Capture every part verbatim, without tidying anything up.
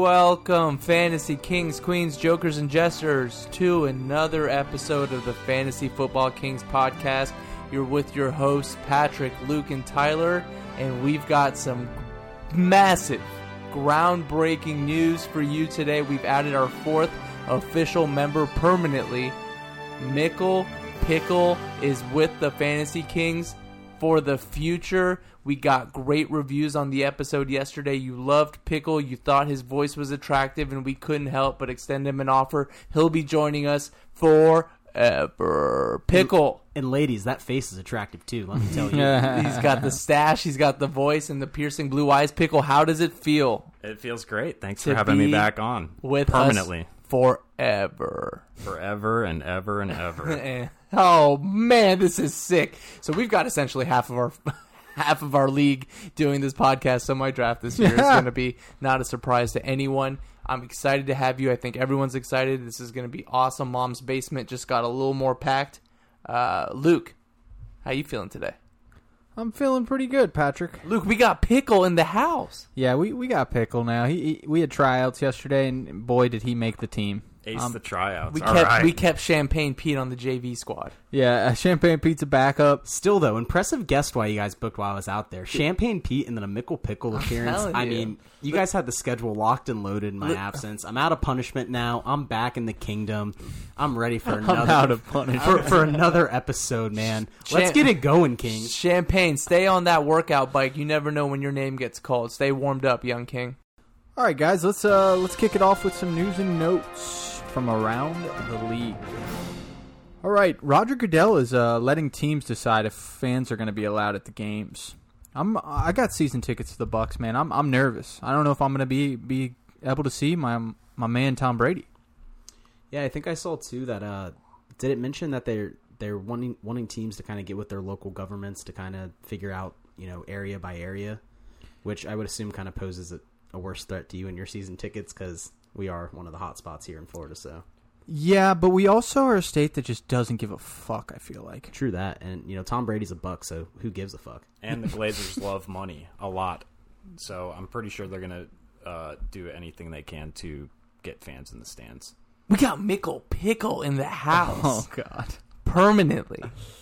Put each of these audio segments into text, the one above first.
welcome, Fantasy Kings, Queens, Jokers, and Jesters, to another episode of the Fantasy Football Kings podcast. You're with your hosts, Patrick, Luke, and Tyler, and we've got some massive, groundbreaking news for you today. We've added our fourth official member permanently. Mickle Pickle is with the Fantasy Kings for the future. We got great reviews on the episode yesterday. You loved Pickle. You thought his voice was attractive, and we couldn't help but extend him an offer. He'll be joining us forever. Pickle. And, and ladies, that face is attractive too, let me tell you. He's got the stash, he's got the voice, and the piercing blue eyes. Pickle, how does it feel? It feels great. Thanks for having me back on. With permanently. Us forever. Forever and ever and ever. Oh, man, this is sick. So we've got essentially half of our... half of our league doing this podcast, so my draft this year is going to be not a surprise to anyone. I'm excited to have you. I think everyone's excited. This is going to be awesome. Mom's basement just got a little more packed. Uh, Luke, how you feeling today? I'm feeling pretty good, Patrick. Luke, we got Pickle in the house. Yeah, we, we got Pickle now. He, he we had tryouts yesterday, and boy, did he make the team. Ace um, the tryouts. We All kept right. we kept Champagne Pete on the J V squad. Yeah, uh, Champagne Pete's a backup. Still, though, impressive guest why you guys booked while I was out there. Champagne Pete and then a Mickle Pickle appearance. I you. mean, you guys had the schedule locked and loaded in my absence. I'm out of punishment now. I'm back in the kingdom. I'm ready for another. I'm out of punishment. For, for another episode, man. Let's get it going, Kings. Champagne, stay on that workout bike. You never know when your name gets called. Stay warmed up, young king. All right, guys, let's uh let's kick it off with some news and notes from around the league. All right, Roger Goodell is uh, letting teams decide if fans are going to be allowed at the games. I'm I got season tickets to the Bucs, man. I'm I'm nervous. I don't know if I'm going to be be able to see my my man Tom Brady. Yeah, I think I saw too that. Uh, did it mention that they're they're wanting wanting teams to kind of get with their local governments to kind of figure out, you know, area by area, which I would assume kind of poses a, a worse threat to you and your season tickets because we are one of the hot spots here in Florida. So yeah, but we also are a state that just doesn't give a fuck, I feel like. True that. And, you know, Tom Brady's a Buck, so who gives a fuck? And the Glazers love money a lot. So I'm pretty sure they're going to uh, do anything they can to get fans in the stands. We got Mickle Pickle in the house. Oh, God. Permanently.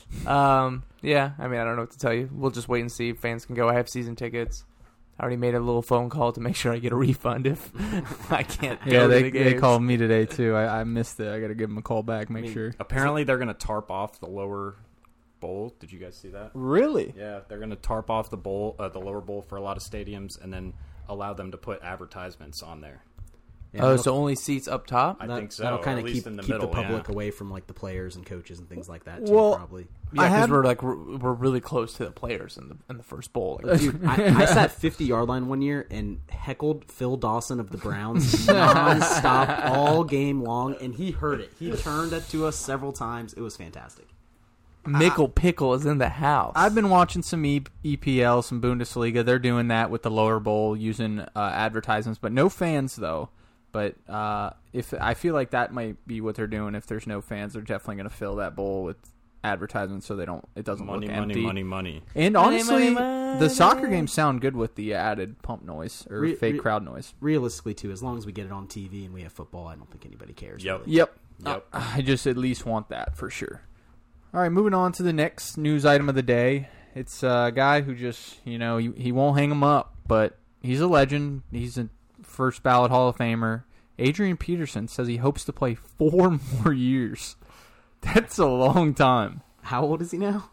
um, yeah, I mean, I don't know what to tell you. We'll just wait and see if fans can go. I have season tickets. I already made a little phone call to make sure I get a refund if I can't go yeah, to they, the games. they called me today, too. I, I missed it. I got to give them a call back, make I mean, sure. Apparently, they're going to tarp off the lower bowl. Did you guys see that? Really? Yeah, they're going to tarp off the bowl, uh, the lower bowl for a lot of stadiums, and then allow them to put advertisements on there. Yeah, oh, so only seats up top? I that, think so. That'll kind of keep, in the, keep middle, the public yeah. away from like the players and coaches and things like that. Too, well, probably. Yeah, because we're like we're, we're really close to the players in the in the first bowl. Like, Dude, I, I sat fifty yard line one year and heckled Phil Dawson of the Browns nonstop all game long, and he heard it. He turned it to us several times. It was fantastic. Mickle Pickle is in the house. I've been watching some e- EPL, some Bundesliga. They're doing that with the lower bowl using uh, advertisements, but no fans though. But uh, if I feel like that might be what they're doing. If there's no fans, they're definitely going to fill that bowl with advertisements so they don't. It doesn't money, look money, empty. money, money. And money, honestly, money, money. the soccer games sound good with the added pump noise or Re- fake re- crowd noise. Realistically, too, as long as we get it on T V and we have football, I don't think anybody cares. Yep. Really. Yep. Yep. Uh, I just at least want that for sure. All right, moving on to the next news item of the day. It's a guy who just, you know, he, he won't hang him up, but he's a legend. He's a first ballot Hall of Famer. Adrian Peterson says he hopes to play four more years. That's a long time. How old is he now?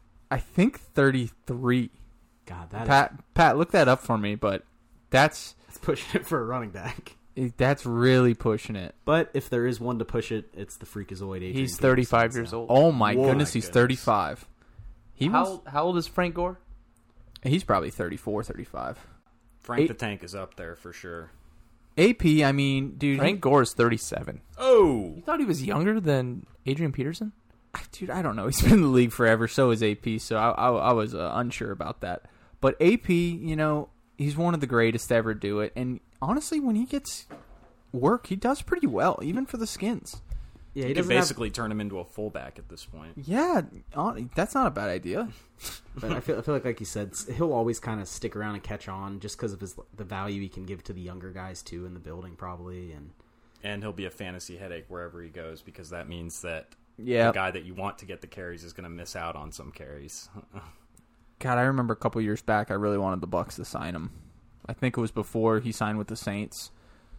I think thirty-three. God, that Pat, is, Pat, look that up for me, but that's that's pushing it for a running back. that's really pushing it. But if there is one to push it, it's the freakazoid Adrian He's Peterson, thirty-five so. years old. Oh my Whoa, goodness, my he's goodness. thirty-five. He how, was, how old is Frank Gore? He's probably thirty-four, thirty-five. Frank Eight- the Tank is up there for sure. A P, I mean, dude. Frank Gore is thirty-seven. Oh! You thought he was younger than Adrian Peterson? Dude, I don't know. He's been in the league forever. So is A P. So I, I, I was uh, unsure about that. But A P, you know, he's one of the greatest to ever do it. And honestly, when he gets work, he does pretty well, even for the Skins. Yeah, he You could doesn't have- basically turn him into a fullback at this point. Yeah, hon- that's not a bad idea. But I feel I feel like like you said, he'll always kind of stick around and catch on just because of his the value he can give to the younger guys too in the building probably. And And he'll be a fantasy headache wherever he goes because that means that Yeah. the guy that you want to get the carries is going to miss out on some carries. God, I remember a couple years back, I really wanted the Bucks to sign him. I think it was before he signed with the Saints.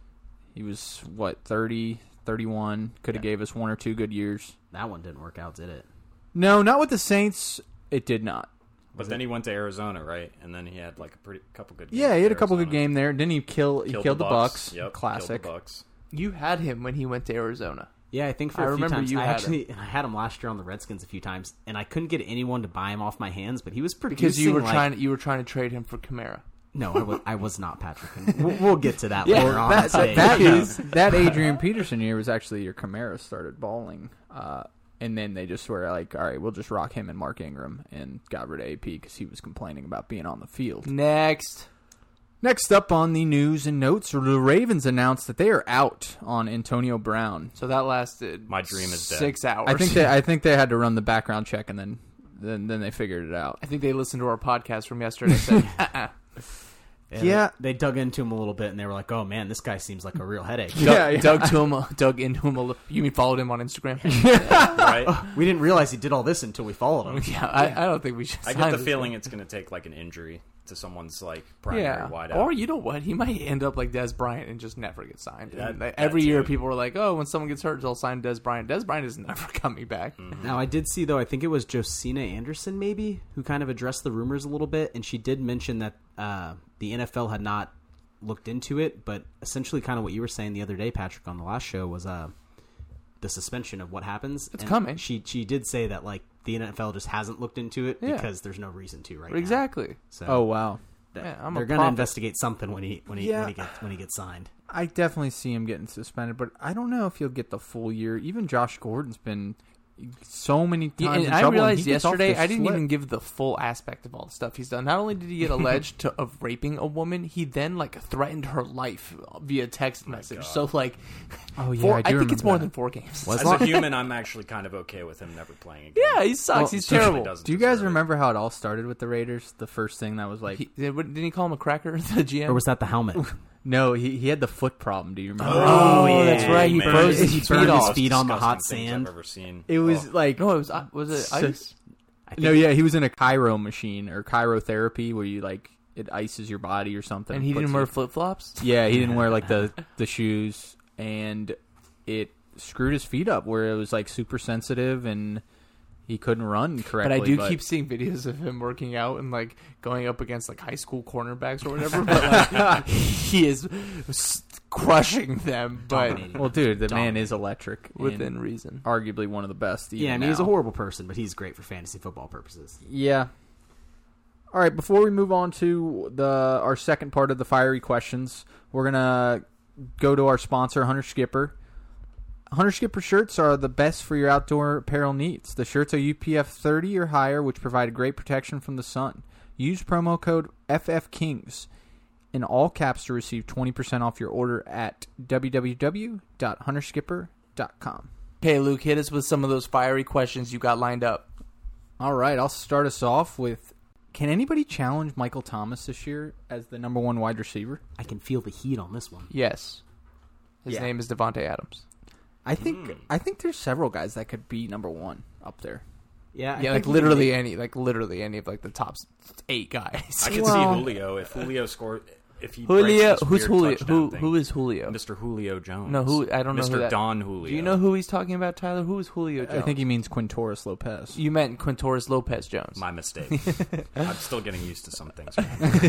He was, what, thirty, thirty-one. Could have Yeah. gave us one or two good years. that one didn't work out, did it? No, not with the Saints. It did not. But then he went to Arizona, right? And then he had like a pretty couple good games. Yeah, he had a with couple good Arizona. games there. Didn't he kill? He Killed, killed, the the Bucks. Bucks. Yep, Classic. Killed the Bucks. You had him when he went to Arizona. Yeah, I think for I a few remember times. you I had actually I had him last year on the Redskins a few times, and I couldn't get anyone to buy him off my hands. But he was producing Because you were like, trying you were trying to trade him for Kamara. No, I was, I was not Patrick. And we'll, we'll get to that Yeah, later on. that, today. that, is, that Adrian Peterson year was actually your Kamara started balling. Uh, and then they just were like, all right, we'll just rock him and Mark Ingram and got rid of A P because he was complaining about being on the field. Next. Next up on the news and notes, the Ravens announced that they are out on Antonio Brown. So that lasted My dream is dead. six hours. I think they, I think they had to run the background check and then, then, then they figured it out. I think they listened to our podcast from yesterday and said, uh-uh. Yeah, Yeah. They, they dug into him a little bit, and they were like, "Oh man, this guy seems like a real headache." Dug, Yeah, yeah. dug to him, dug into him. A little, you mean followed him on Instagram? Right? We didn't realize he did all this until we followed him. yeah, I, I don't think we should. I sign get the this feeling guy. it's going to take like an injury to someone's like primary Yeah, wideout. or you know what? He might end up like Des Bryant and just never get signed. That- And, like, that every year, too. people were like, "Oh, when someone gets hurt, they'll sign Des Bryant." Des Bryant is never coming back. Now, I did see, though, I think it was Josina Anderson, maybe, who kind of addressed the rumors a little bit, and she did mention that uh, the N F L had not looked into it, but essentially kind of what you were saying the other day, Patrick, on the last show was uh, the suspension of what happens. It's And coming. She she did say that, like, the N F L just hasn't looked into it Yeah. because there's no reason to right now. Exactly. So Oh, wow. that- Yeah, I'm a they're going to prophet. investigate something when he when he, Yeah. when he gets when he gets signed. I definitely see him getting suspended, but I don't know if he'll get the full year. Even Josh Gordon's been so many Yeah, times and in I trouble. and realized he gets off yesterday the I didn't slip. even give the full aspect of all the stuff he's done. Not only did he get alleged to, of raping a woman, he then like threatened her life via text message. God. So like, Oh yeah, four, I, I, do think it's remember more that. than four games. Was As a human, I'm actually kind of okay with him never playing again. Yeah, he sucks. Well, he's Especially terrible. doesn't Do you guys deserve it. remember how it all started with the Raiders? The first thing that was like, He, didn't he call him a cracker? The G M. Or was that the helmet? no, he he had the foot problem. Do you remember? Oh, that's right. He man. froze his He feet burned his off. feet on the Disgusting hot things sand. I've ever seen. It was Oh. like No, it was. uh, Was it So- ice? I think no, yeah, he was in a chiro machine or chirotherapy where you like it ices your body or something. And he puts didn't wear you- flip flops. Yeah, he didn't wear like the the shoes, and it screwed his feet up where it was like super sensitive and he couldn't run correctly. But I do keep seeing videos of him working out and like going up against like high school cornerbacks or whatever. But like he is s- crushing them, but Dominating. Well, dude, the man Dominating. is electric. within and reason. arguably one of the best. Even Yeah, I mean, he's a now. horrible person, but he's great for fantasy football purposes. Yeah. All right, before we move on to the our second part of the fiery questions, we're gonna go to our sponsor, Hunter Skipper. Hunter Skipper shirts are the best for your outdoor apparel needs. The shirts are U P F thirty or higher, which provide great protection from the sun. Use promo code F F Kings in all caps to receive twenty percent off your order at w w w dot hunter skipper dot com. Okay, Luke, hit us with some of those fiery questions you got lined up. All right, I'll start us off with, can anybody challenge Michael Thomas this year as the number one wide receiver? I can feel the heat on this one. Yes. His Yeah. name is Devontae Adams. I think I think there's several guys that could be number one up there. Yeah, I Yeah, like think literally he- any, like literally any of like the top s- eight guys. I can Well- see Julio if Julio scored. If he Julio, breaks this who's weird Julio? touchdown Who thing. who is Julio? Mister Julio Jones? No, who I don't know Mister who that. Don Julio. Do you know who he's talking about, Tyler? Who is Julio Jones? I think he means Quintorris Lopez. you meant Quintorris Lopez Jones. My mistake. I'm still getting used to some things.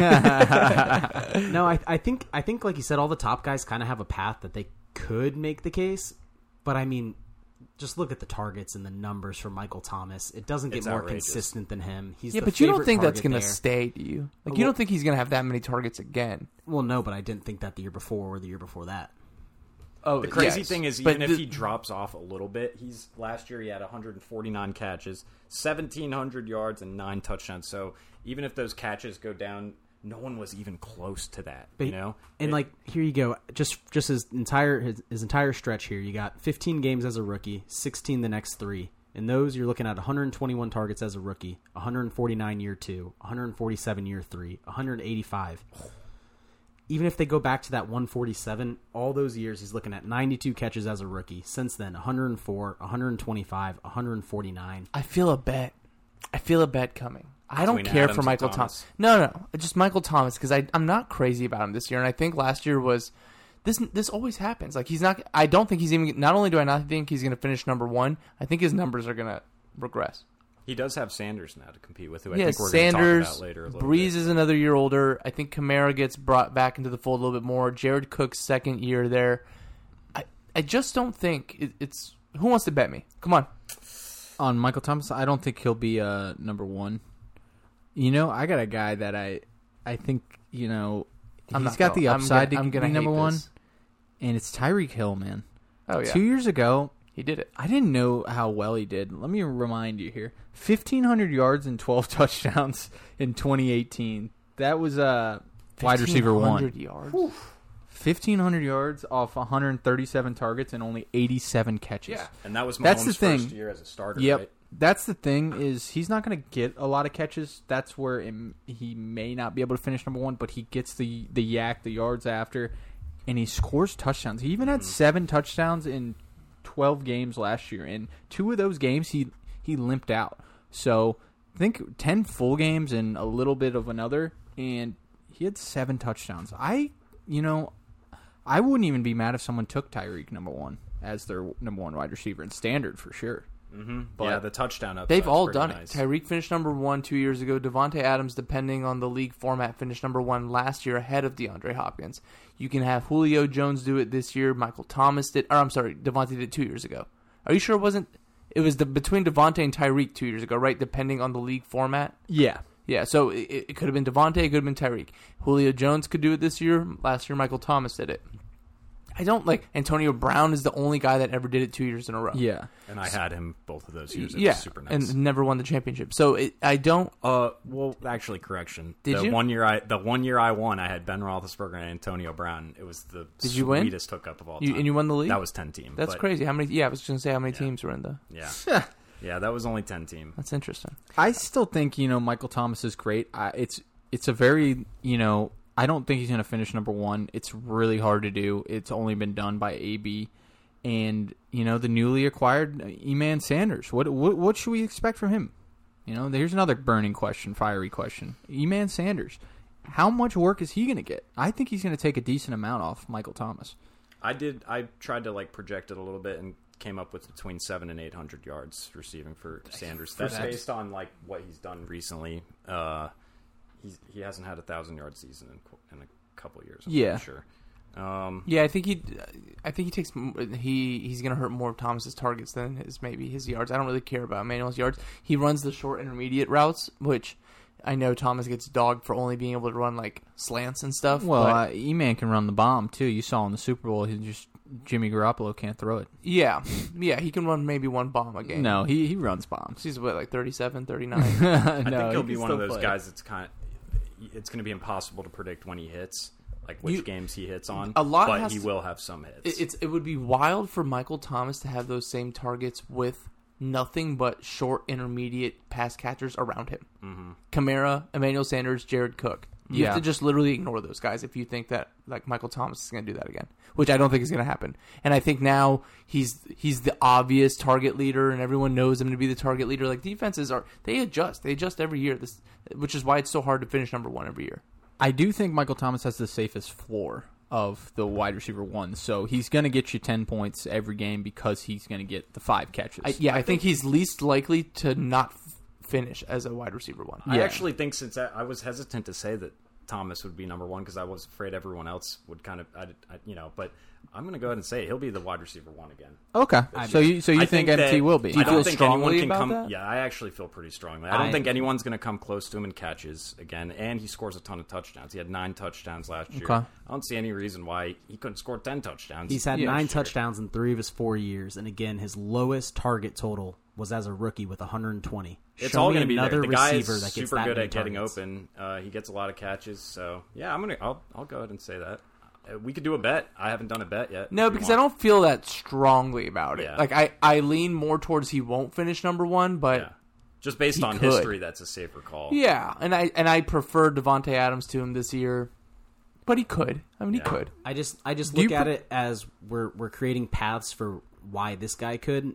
No, I, I think I think like you said, all the top guys kind of have a path that they could make the case, but I mean, just look at the targets and the numbers for Michael Thomas. It doesn't get It's more outrageous. consistent than him. He's yeah, the but you don't favorite think that's target going to there. stay, do you? Like, you Well- don't think he's going to have that many targets again? Well, no, but I didn't think that the year before or the year before that. Oh, The crazy yes. thing is, But even if the- he drops off a little bit, he's last year he had one hundred forty-nine catches, seventeen hundred yards, and nine touchdowns. So even if those catches go down no one was even close to that. But, you know, and It- like here you go, just just his entire his, his entire stretch here. You got fifteen games as a rookie, sixteen the next three. In those, you're looking at one hundred twenty-one targets as a rookie, one hundred forty-nine year two, one hundred forty-seven year three, one hundred eighty-five. Even if they go back to that one forty-seven, all those years he's looking at ninety-two catches as a rookie. Since then, one hundred four, one hundred twenty-five, one hundred forty-nine. I feel a bet. I feel a bet coming. I don't Between care Adams for and Michael Thomas. Thomas. No, no, just Michael Thomas because I'm not crazy about him this year, and I think last year was this. This always happens. Like he's not. I don't think he's even. Not only do I not think he's going to finish number one, I think his numbers are going to regress. he does have Sanders now to compete with, who I Yeah, think we're Sanders, going to talk about later. A little Breeze bit. is another year older. I think Kamara gets brought back into the fold a little bit more. Jared Cook's second year there. I I just don't think it, it's. Who wants to bet me? Come on. On Michael Thomas, I don't think he'll be uh, number one. You know, I got a guy that I, I think you know, I'm he's not got gonna- the I'm upside gonna- I'm to gonna be number hate one, this. and it's Tyreek Hill, man. Oh yeah, Two years ago, he did it. I didn't know how well he did. Let me remind you here: fifteen hundred yards and twelve touchdowns in twenty eighteen. That was uh, wide receiver one. fifteen hundred yards. fifteen hundred yards off one hundred thirty-seven targets and only eighty-seven catches. Yeah. and that was Mahomes' That's the thing. first year as a starter. Yep. Right? That's the thing is he's not going to get a lot of catches. That's where it, he may not be able to finish number one, but he gets the, the yak, the yards after, and he scores touchdowns. He even had seven touchdowns in twelve games last year. And two of those games, he, he limped out. So I think ten full games and a little bit of another, and he had seven touchdowns. I, you know, I wouldn't even be mad if someone took Tyreek number one as their number one wide receiver in standard for sure. Mm-hmm. But yeah, the touchdown up. They've all done it. Tyreek finished number one two years ago. Devontae Adams, depending on the league format, finished number one last year ahead of DeAndre Hopkins. You can have Julio Jones do it this year. Michael Thomas did. Or I'm sorry, Devontae did it two years ago. Are you sure it wasn't? It was the, between Devontae and Tyreek two years ago, right? Depending on the league format. Yeah. Yeah, so it, it could have been Devontae, it could have been Tyreek. Julio Jones could do it this year. Last year, Michael Thomas did it. I don't like Antonio Brown is the only guy that ever did it two years in a row. Yeah. And I had him both of those years. It yeah, was super nice. and never won the championship. So it, I don't. Uh, well, actually, correction. Did the you? one year I the one year I won, I had Ben Roethlisberger and Antonio Brown. It was the Did you win? sweetest hookup of all time. You, and you won the league. That was ten team. That's but, crazy. How many? Yeah, I was just gonna say how many teams were in the. Yeah, yeah, that was only ten team. That's interesting. I still think, you know, Michael Thomas is great. I, it's it's a very, you know, I don't think he's going to finish number one. It's really hard to do. It's only been done by A B. And, you know, the newly acquired E-Man Sanders. What, what what should we expect from him? You know, here's another burning question, fiery question. E-Man Sanders. How much work is he going to get? I think he's going to take a decent amount off Michael Thomas. I did. I tried to like project it a little bit and came up with between seven and eight hundred yards receiving for Sanders. That's that. based on like what he's done recently. Uh, he's he hasn't had a thousand yard season in, qu- in a couple years. I'm Yeah. pretty sure. Um, Yeah, I think he. I think he takes. He he's gonna hurt more of Thomas's targets than his maybe his yards. I don't really care about Emmanuel's yards. He runs the short intermediate routes, which I know Thomas gets dogged for only being able to run like slants and stuff. Well, but, uh, E-Man can run the bomb, too. You saw in the Super Bowl, he just Jimmy Garoppolo can't throw it. yeah, yeah, he can run maybe one bomb a game. No, he, he runs bombs. He's what, like thirty-seven, thirty-nine? no, I think he'll he be can one of still those play. guys that's kind of. It's going to be impossible to predict when he hits, like which You- games he hits on. a lot but has he to- will have some hits. It, it's it would be wild for Michael Thomas to have those same targets with nothing but short intermediate pass catchers around him. Mm-hmm. Kamara, Emmanuel Sanders, Jared Cook. You have Yeah. to just literally ignore those guys if you think that like Michael Thomas is going to do that again, which I don't think is going to happen. And I think now he's he's the obvious target leader, and everyone knows him to be the target leader. Like defenses are they adjust, they adjust every year. This, which is why it's so hard to finish number one every year. I do think Michael Thomas has the safest floor of the wide receiver one, so he's going to get you ten points every game because he's going to get the five catches. I, yeah, I, think, he's least likely to not f- finish as a wide receiver one. I Yeah. actually think since I, I was hesitant to say that Thomas would be number one because I was afraid everyone else would kind of, I, I, you know, but I'm going to go ahead and say it. He'll be the wide receiver one again. Okay, so you so you I think, think M T that- will be? Do you I don't feel think strongly anyone can about come. that? Yeah, I actually feel pretty strongly. I don't I- think anyone's going to come close to him in catches again. And he scores a ton of touchdowns. He had nine touchdowns last year. Okay. I don't see any reason why he couldn't score ten touchdowns. He's had Yeah, nine sure. touchdowns in three of his four years, and again, his lowest target total was as a rookie with one hundred twenty. It's Show all me going to be there. another The guy receiver is that gets super that good many at getting targets. open. Uh, he gets a lot of catches. So yeah, I'm gonna. I'll. I'll go ahead and say that. Uh, We could do a bet. I haven't done a bet yet. No, if you because I want. don't feel that strongly about it. Yeah. Like I, I lean more towards he won't finish number one, but Yeah. Just based He on could. history, that's a safer call. yeah, and I and I prefer Devontae Adams to him this year, but he could. I mean, Yeah. he could. I just I just Do look you at pre- it as we're we're creating paths for why this guy could.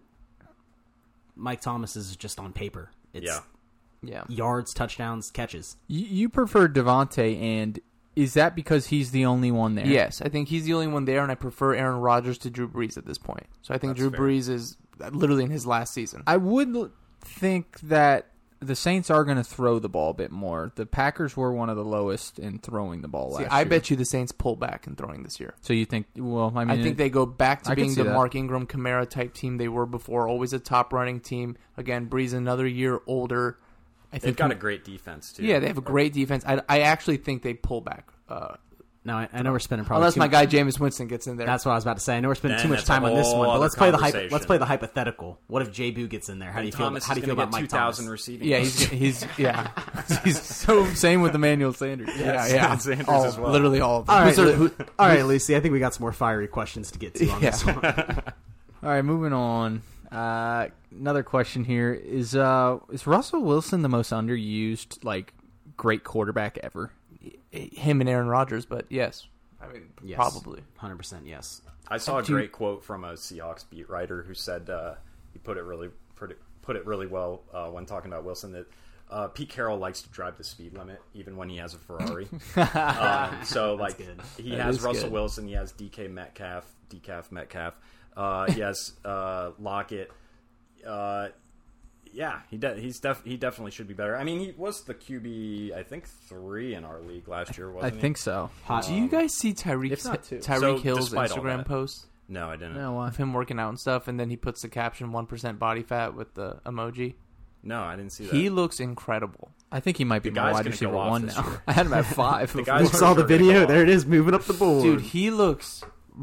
Mike Thomas is just on paper. It's Yeah. Yeah. yards, touchdowns, catches. You, you prefer Devontae, and is that because he's the only one there? Yes, I think he's the only one there, and I prefer Aaron Rodgers to Drew Brees at this point. So I think That's Drew fair. Brees is literally in his last season. I would l- think that the Saints are going to throw the ball a bit more. The Packers were one of the lowest in throwing the ball See, last I year. bet you the Saints pull back in throwing this year. So you think? Well, I mean, I think they go back to I could being see the that. Mark Ingram, Kamara type team they were before. Always a top running team. Again, Brees another year older. I They've think got a great defense too. yeah, they have a great defense. I, I actually think they pull back. Uh, Now I, I know we're spending probably unless too my much- guy Jameis Winston gets in there. That's what I was about to say. I know we're spending Then too much that's a time on this whole one, but other let's play the hypo- conversation. let's play the hypothetical. What if J. Boo gets in there? How do you feel? Thomas How do you is feel gonna about get Mike two thousand Thomas? receiving? yeah, yards. he's he's yeah, he's so same with Emmanuel Sanders. yeah Yes, yeah. and Sanders All- as well. Literally all of them. All right, Who's their- Lu- all right, Lucy. I think we got some more fiery questions to get to on Yeah. this one. All right, moving on. Uh, another question here is: uh, Is Russell Wilson the most underused, like, great quarterback ever? him and Aaron Rodgers, but yes, I mean Yes. probably. Hundred percent, yes. I saw a Do you- great quote from a Seahawks beat writer who said uh, he put it really put it, put it really well uh, when talking about Wilson that uh, Pete Carroll likes to drive the speed limit even when he has a Ferrari. um, so like good. he That has is Russell good. Wilson, he has D K Metcalf, Decaf Metcalf, uh, he has uh, Lockett. Uh, yeah, he de- he's def- he definitely should be better. I mean, he was the Q B I think three in our league last year, I wasn't he? think so. Hot. Do you guys see Tyreek if not two. Tyreek So, Hill's despite all Instagram that- post No, I didn't. No, why? of him working out and stuff, and then he puts the caption "one percent body fat" with the emoji? No, I didn't see that. He looks incredible. I think he might be The my guy's wide gonna receiver go off one this now. year. I had him at five. The before. guy's We saw the for sure video. gonna go There it is, moving up the board. Dude, he looks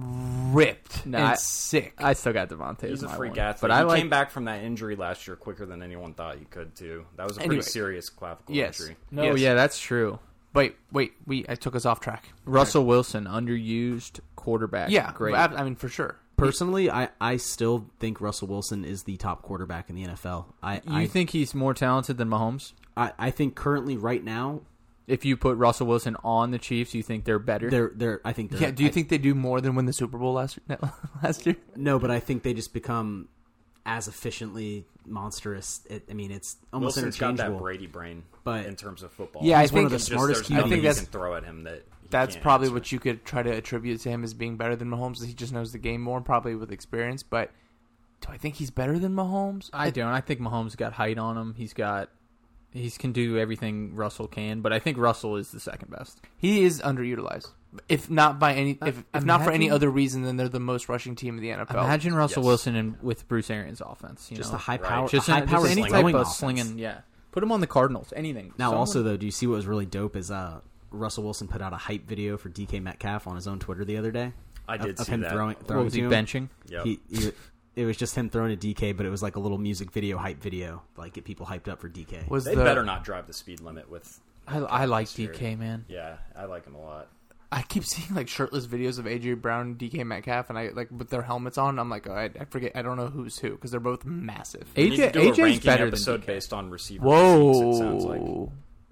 ripped Nah, and I- sick. I still got Devontae. He's as a my freak one. athlete. But he I like. came back from that injury last year quicker than anyone thought he could too. That was a pretty Anyway. serious clavicle Yes. injury. No, Yes. yeah, that's true. Wait, wait, we I took us off track. Russell Wilson, underused quarterback. Yeah, great. I, I mean for sure. Personally, I, I still think Russell Wilson is the top quarterback in the N F L. I You I, think he's more talented than Mahomes? I, I think currently right now If you put Russell Wilson on the Chiefs, you think they're better? they're they're I think they're, Yeah, do you I- think they do more than win the Super Bowl last last year? no, but I think they just become as efficiently monstrous. It, I mean, it's almost Wilson's got that interchangeable. Brady brain, But- in terms of football. Yeah, He's I one think of the It's smartest just, there's Q I think nothing that's- you can throw at him that he That's can't probably answer. what you could try to attribute to him as being better than Mahomes. He just knows the game more, probably with experience. But do I think he's better than Mahomes? I don't. I think Mahomes got height on him. He's got. He can do everything Russell can, but I think Russell is the second best. He is underutilized. If not by any, if, if not for any Imagine- other reason than they're the most rushing team in the N F L. Imagine Russell Yes. Wilson in, with Bruce Arians' offense. You Just know? a high Right. power, just, a high an- power just any throwing type of offense. slinging. Yeah, put him on the Cardinals. Anything. Now, Someone- also though, do you see what was really dope? Is uh, Russell Wilson put out a hype video for D K Metcalf on his own Twitter the other day. I did of, of see him that. throwing, what throwing was to he him. benching? Yep. He, he, it was just him throwing to D K, but it was like a little music video hype video, like get people hyped up for D K. was They the, better not drive the speed limit with. I, I like this year. D K, man. Yeah, I like him a lot. I keep seeing like shirtless videos of A J Brown and D K Metcalf, and I like with their helmets on. I'm like, oh, I, I forget. I don't know who's who because they're both massive. We need AJ to do a AJ's ranking better than episode D K. based on receiver physiques, it sounds like. Whoa,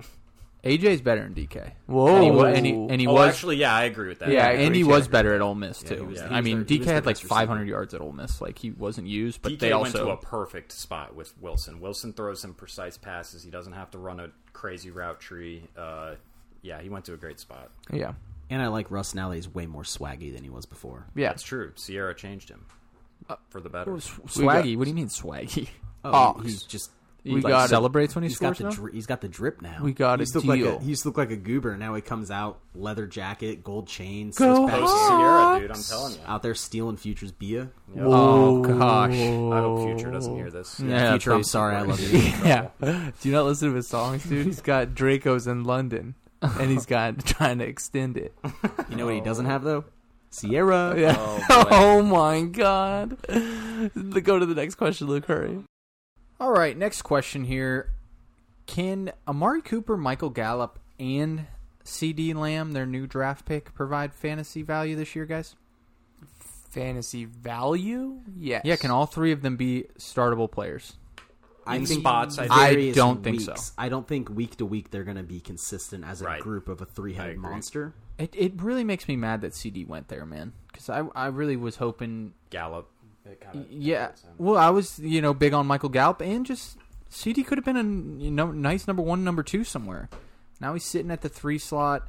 A J's better than D K. whoa, And he, wa- and he, and he oh, was actually, yeah, I agree with that. yeah, I and agree he too. was better at Ole Miss Yeah, too. he was- he I was mean, their- he D K was their had like best receiver. five hundred yards at Ole Miss. Like he wasn't used, but D K they went also to a perfect spot with Wilson. Wilson throws him precise passes. He doesn't have to run a crazy route tree. Uh, yeah, he went to a great spot. yeah, And I like Russ now that he's way more swaggy than he was before. yeah. That's true. Sierra changed him for the better. Swaggy. What do you mean swaggy? Oh, Ox. he- he's just He We like, got it. celebrates when he he's scores got the now? dri- he's got the drip now. We got he used a to look like deal. a, he used to look like a goober. Now he comes out leather jacket, gold chain, Go six Hey, packs, Sierra, dude, I'm telling you. out there stealing Futures beer. Yep. Oh, gosh. I hope Future doesn't hear this. Yeah, Future, I'm please. sorry, I love you. Yeah. Do you not listen to his songs, dude? He's got Draco's in London, and he's got trying to extend it. You know what he doesn't have though? Sierra. Yeah. Oh, Oh, boy. my God. Go to the next question, Luke. Hurry. All right, next question here. Can Amari Cooper, Michael Gallup, and C D Lamb, their new draft pick, provide fantasy value this year, guys? Fantasy value? Yes. Yeah, can all three of them be startable players? I In think spots, I I various don't think so. weeks. I don't think week to week they're going to be consistent as a Right. group of a I three-headed agree. monster. It it really makes me mad that C D went there, man. Because I, I really was hoping... Gallup. It kinda Yeah, fits him. well, I was, you know, big on Michael Gallup, and just C D could have been a you know nice number one, number two somewhere. Now he's sitting at the three slot,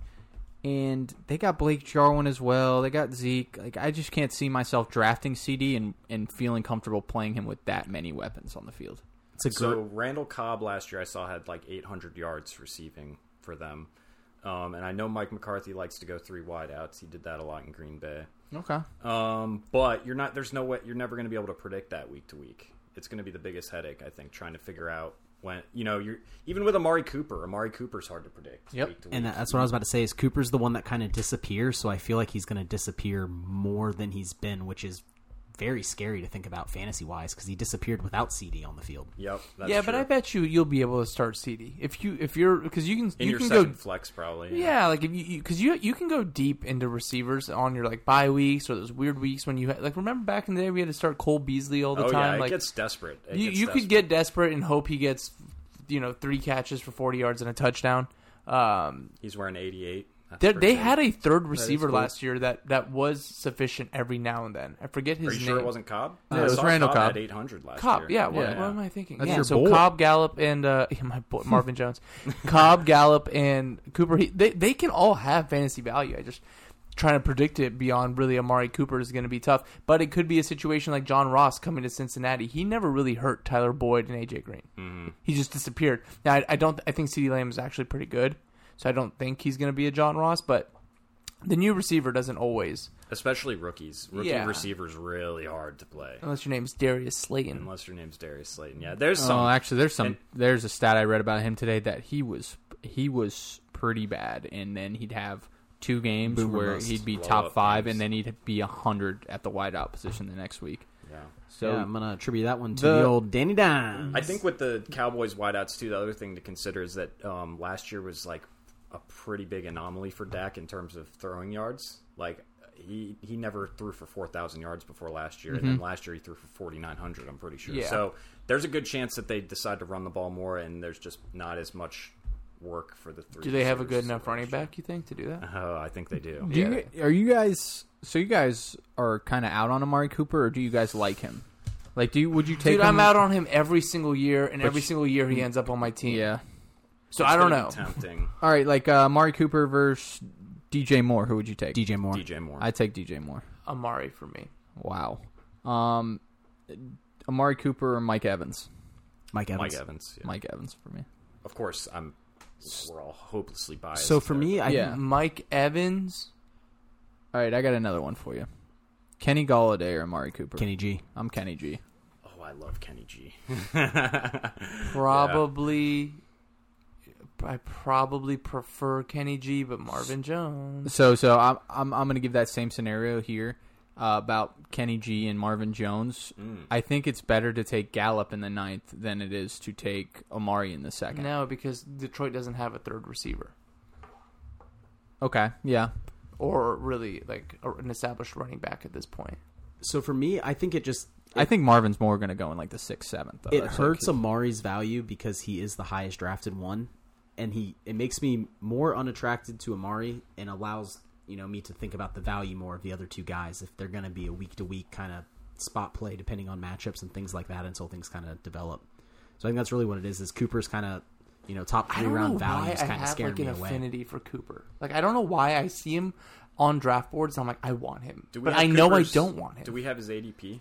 and they got Blake Jarwin as well. They got Zeke. Like, I just can't see myself drafting C D and, and feeling comfortable playing him with that many weapons on the field. It's a So good. Randall Cobb last year I saw had like eight hundred yards receiving for them. Um, and I know Mike McCarthy likes to go three wide outs. He did that a lot in Green Bay. Okay. Um, but you're not. There's no way. You're never going to be able to predict that week to week. It's going to be the biggest headache, I think, trying to figure out when. You know, you're even with Amari Cooper. Amari Cooper's hard to predict. Yep. Week to week. And that's what I was about to say. Is Cooper's the one that kind of disappears, so I feel like he's going to disappear more than he's been, which is very scary to think about fantasy wise because he disappeared without C D on the field. Yep. That's yeah, but true. I bet you you'll be able to start C D if you if you're because you can in you your can second go flex probably. yeah like if you because you, you can go deep into receivers on your like bye weeks or those weird weeks when you ha- like remember back in the day we had to start Cole Beasley all the Oh time yeah, it like gets desperate. It you gets you desperate. could get desperate and hope he gets you know three catches for forty yards and a touchdown. Um, He's wearing eighty-eight. That's they, pretty they good. had a third receiver cool. last year that, that was sufficient every now and then. I forget his Are you name. sure it wasn't Cobb? No, I it was saw Randall Cobb Cobb. had eight hundred last Cobb, year. yeah. What, Yeah. what am I thinking? That's yeah, your so boy. Cobb, Gallup, and uh, yeah, my boy Marvin Jones, Cobb, Gallup, and Cooper. He, they they can all have fantasy value. I just trying to predict it beyond really Amari Cooper is going to be tough. But it could be a situation like John Ross coming to Cincinnati. He never really hurt Tyler Boyd and A J Green. Mm-hmm. He just disappeared. Now I, I don't. I think CeeDee Lamb is actually pretty good, so I don't think he's going to be a John Ross, but. The new receiver doesn't always, Especially rookies. Rookie Yeah. receivers really hard to play. unless your name's Darius Slayton. Unless your name's Darius Slayton. Yeah, there's some. Oh, actually, there's some. and- there's a stat I read about him today that he was he was pretty bad, and then he'd have two games Boomer where bust. he'd be Blow top up five, games. and then he'd be a hundred at the wideout position the next week. yeah. So yeah, I'm gonna attribute that one to The- the, old Danny Dimes. I think with the Cowboys wideouts too, the other thing to consider is that um, last year was like a pretty big anomaly for Dak in terms of throwing yards. Like he he never threw for four thousand yards before last year, and then last year he threw for forty-nine hundred. I'm pretty sure. Yeah. So there's a good chance that they decide to run the ball more, and there's just not as much work for the three. Do they have a good receivers enough last running year. back, you think, to do that? Oh, I think they do. Do you, are you guys? So you guys are kind of out on Amari Cooper, or do you guys like him? Like, do you would you take? Dude, him? I'm out on him every single year, and But every you- single year he ends up on my team. Yeah. So It's I don't gonna know. be tempting. All right, like uh, Amari Cooper versus D J Moore. Who would you take? D J Moore. D J Moore. I take D J Moore. Amari for me. Wow. Um, Amari Cooper or Mike Evans? Mike Evans. Mike Evans. Yeah. Mike Evans for me. Of course, I'm. We're all hopelessly biased. So for there. me, I Yeah. Mike Evans. All right, I got another one for you. Kenny Galladay or Amari Cooper? Kenny G. I'm Kenny G. Oh, I love Kenny G. Probably. I probably prefer Kenny G, but Marvin Jones. So, so I'm I'm I'm gonna give that same scenario here uh, about Kenny G and Marvin Jones. Mm. I think it's better to take Gallup in the ninth than it is to take Amari in the second. No, because Detroit doesn't have a third receiver. Okay, yeah. Or really, like, a- an established running back at this point. So for me, I think it just I think Marvin's more gonna go in like the sixth, seventh. Though. it That's hurts like, Amari's value because he is the highest drafted one, and he it makes me more unattracted to Amari and allows you know me to think about the value more of the other two guys if they're going to be a week to week kind of spot play depending on matchups and things like that until things kind of develop. So I think that's really what it is. Is Cooper's kind of you know top I three don't know round why value I is kind of have scaring like an me away. affinity for Cooper. Like I don't know why I see him on draft boards. And I'm like, I want him, Do we but have I know Cooper's- I don't want him. Do we have his A D P? Do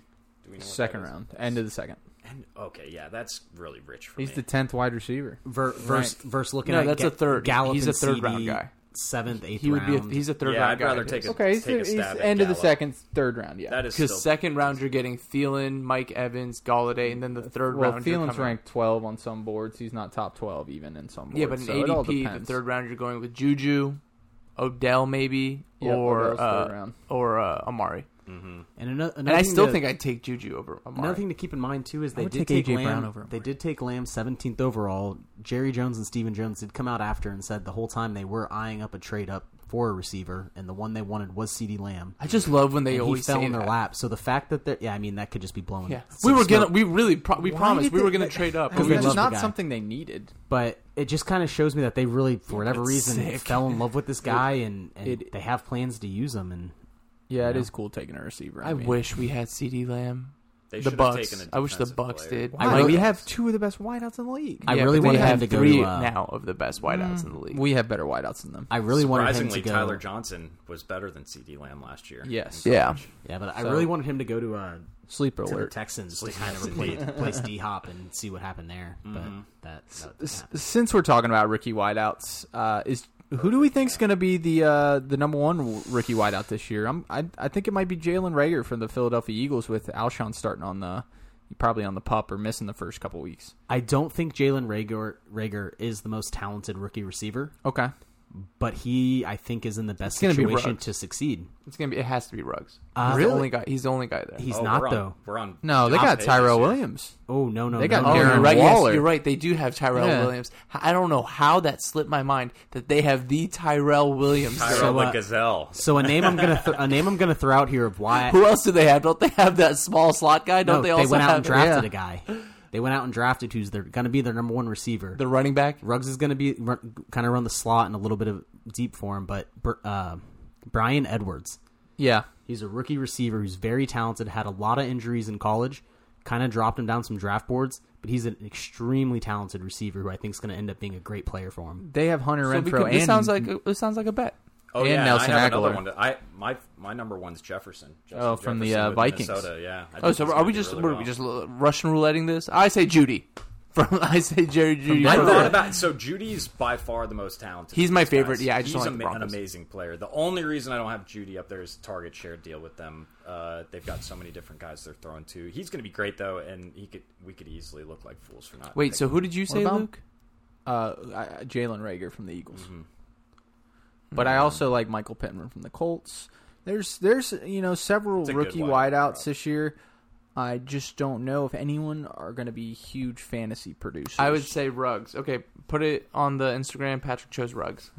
Do we know what Second that is? round, end of the second. And, okay, yeah, that's really rich for He's me. the tenth wide receiver. Ver, verse, verse looking No, at that's Ga- a third. Gallup He's a and third C D, round guy. Seventh, eighth He would be. A, round. he's a third Yeah, round I'd guy. rather of take his. a- Okay, he's, take a he's stab at end of the Gallup. second, third round. Yeah, That is Because still second round you're getting Thielen, Mike Evans, Galladay, and then the third well, round you're Thielen's coming- ranked twelve on some boards. He's not top twelve even in some boards. Yeah, but in so it all A D P, the depends. third round you're going with Juju, Odell maybe, Yeah, or Odell's uh, third round. or uh, Amari. Mm-hmm. And another, And another I thing still to- think I'd take Juju over Amari. Another thing to keep in mind too is they would did take take A J Brown Lamb. over They Amari. did take Lamb seventeenth overall. Jerry Jones and Steven Jones did come out after and said the whole time they were eyeing up a trade up for a receiver, and the one they wanted was CeeDee Lamb. I just love when they and he always fell say in their that. lap. So the fact that they're yeah, I mean that could just be blowing. Yeah, some we were gonna. smoke. We really. Pro- we Why promised did we they- were gonna trade up. Because Because they it's love the not guy. something they needed. But it just kind of shows me that they really, for whatever that's reason, sick. fell in love with this guy, and, and it- they have plans to use him. And Yeah, it Yeah. is cool taking a receiver. I mean, wish we had CeeDee Lamb. They The should have Bucks. taken a I wish the defensive Bucks player. did. I Why? really- we have two of the best wideouts in the league. I Yeah, really but they wanted him have to go three to, uh, now of the best wideouts in the league. We have better wideouts than them. I really wanted him to Surprisingly, go. Tyler Johnson was better than CeeDee Lamb last year. Yes. Yeah. Yeah, but I So- really wanted him to go to uh, Sleeper to the alert. Texans to kind of replace, replace D Hop and see what happened there. But that, that didn't S- happen. Since we're talking about rookie wideouts, uh, is who do we think is going to be the uh, the number one rookie wideout this year? I'm, I I think it might be Jalen Reagor from the Philadelphia Eagles with Alshon starting on the probably on the pup or missing the first couple weeks. I don't think Jalen Rager, Rager is the most talented rookie receiver, Okay, but he I think is in the best It's gonna be situation Ruggs. to succeed. It's gonna be. It has to be Ruggs. Uh, he's really? the only guy. He's the only guy there. He's Oh, not we're on- though. We're on. no, they top got page Tyrell here. Williams. Oh no no They no, got no, Oh, Darren you're no. right. Waller. Yes, you're right. They do have Tyrell Yeah. Williams. I don't know how that slipped my mind that they have the Tyrell Williams. Tyrell So, the uh, Gazelle. So a name I'm gonna th- a name I'm gonna throw out here of why Who else do they have? Don't they have that small slot guy? Don't no, they they, also went out have and drafted yeah. a guy. They went out and drafted who's they're going to be their number one receiver. the running back? Ruggs is going to be run, kind of run the slot and a little bit of deep for him, but uh, Brian Edwards, Yeah, he's a rookie receiver who's very talented, had a lot of injuries in college, kind of dropped him down some draft boards, but he's an extremely talented receiver who I think is going to end up being a great player for him. they have Hunter So we Renfro could, and this sounds like a, this sounds like a bet. Oh and yeah, Nelson I have Aguilar. another one. That I my my number one's Jefferson. Justin Oh, from the, Jefferson uh, with Vikings. Minnesota, yeah. I Oh, think so he's are gonna we do just really what are we well. just uh, Russian rouletting this? I say Judy. From I say Jerry Judy. I from- thought about so Judy's by far the most talented. He's of my these favorite. guys. Yeah, I just he's don't like the ama- an Broncos. amazing player. The only reason I don't have Judy up there is target share deal with them. Uh, they've got so many different guys they're throwing to. He's going to be great though, and he could we could easily look like fools for not. Wait, so picking who did you say, about- Luke? uh, I- Jalen Reagor from the Eagles. Mhm. But I also like Michael Pittman from the Colts. There's there's you know several It's a good rookie wideout, wideouts bro. this year. I just don't know if anyone are going to be huge fantasy producers. I would say Ruggs. Okay, put it on the Instagram. Patrick chose Ruggs.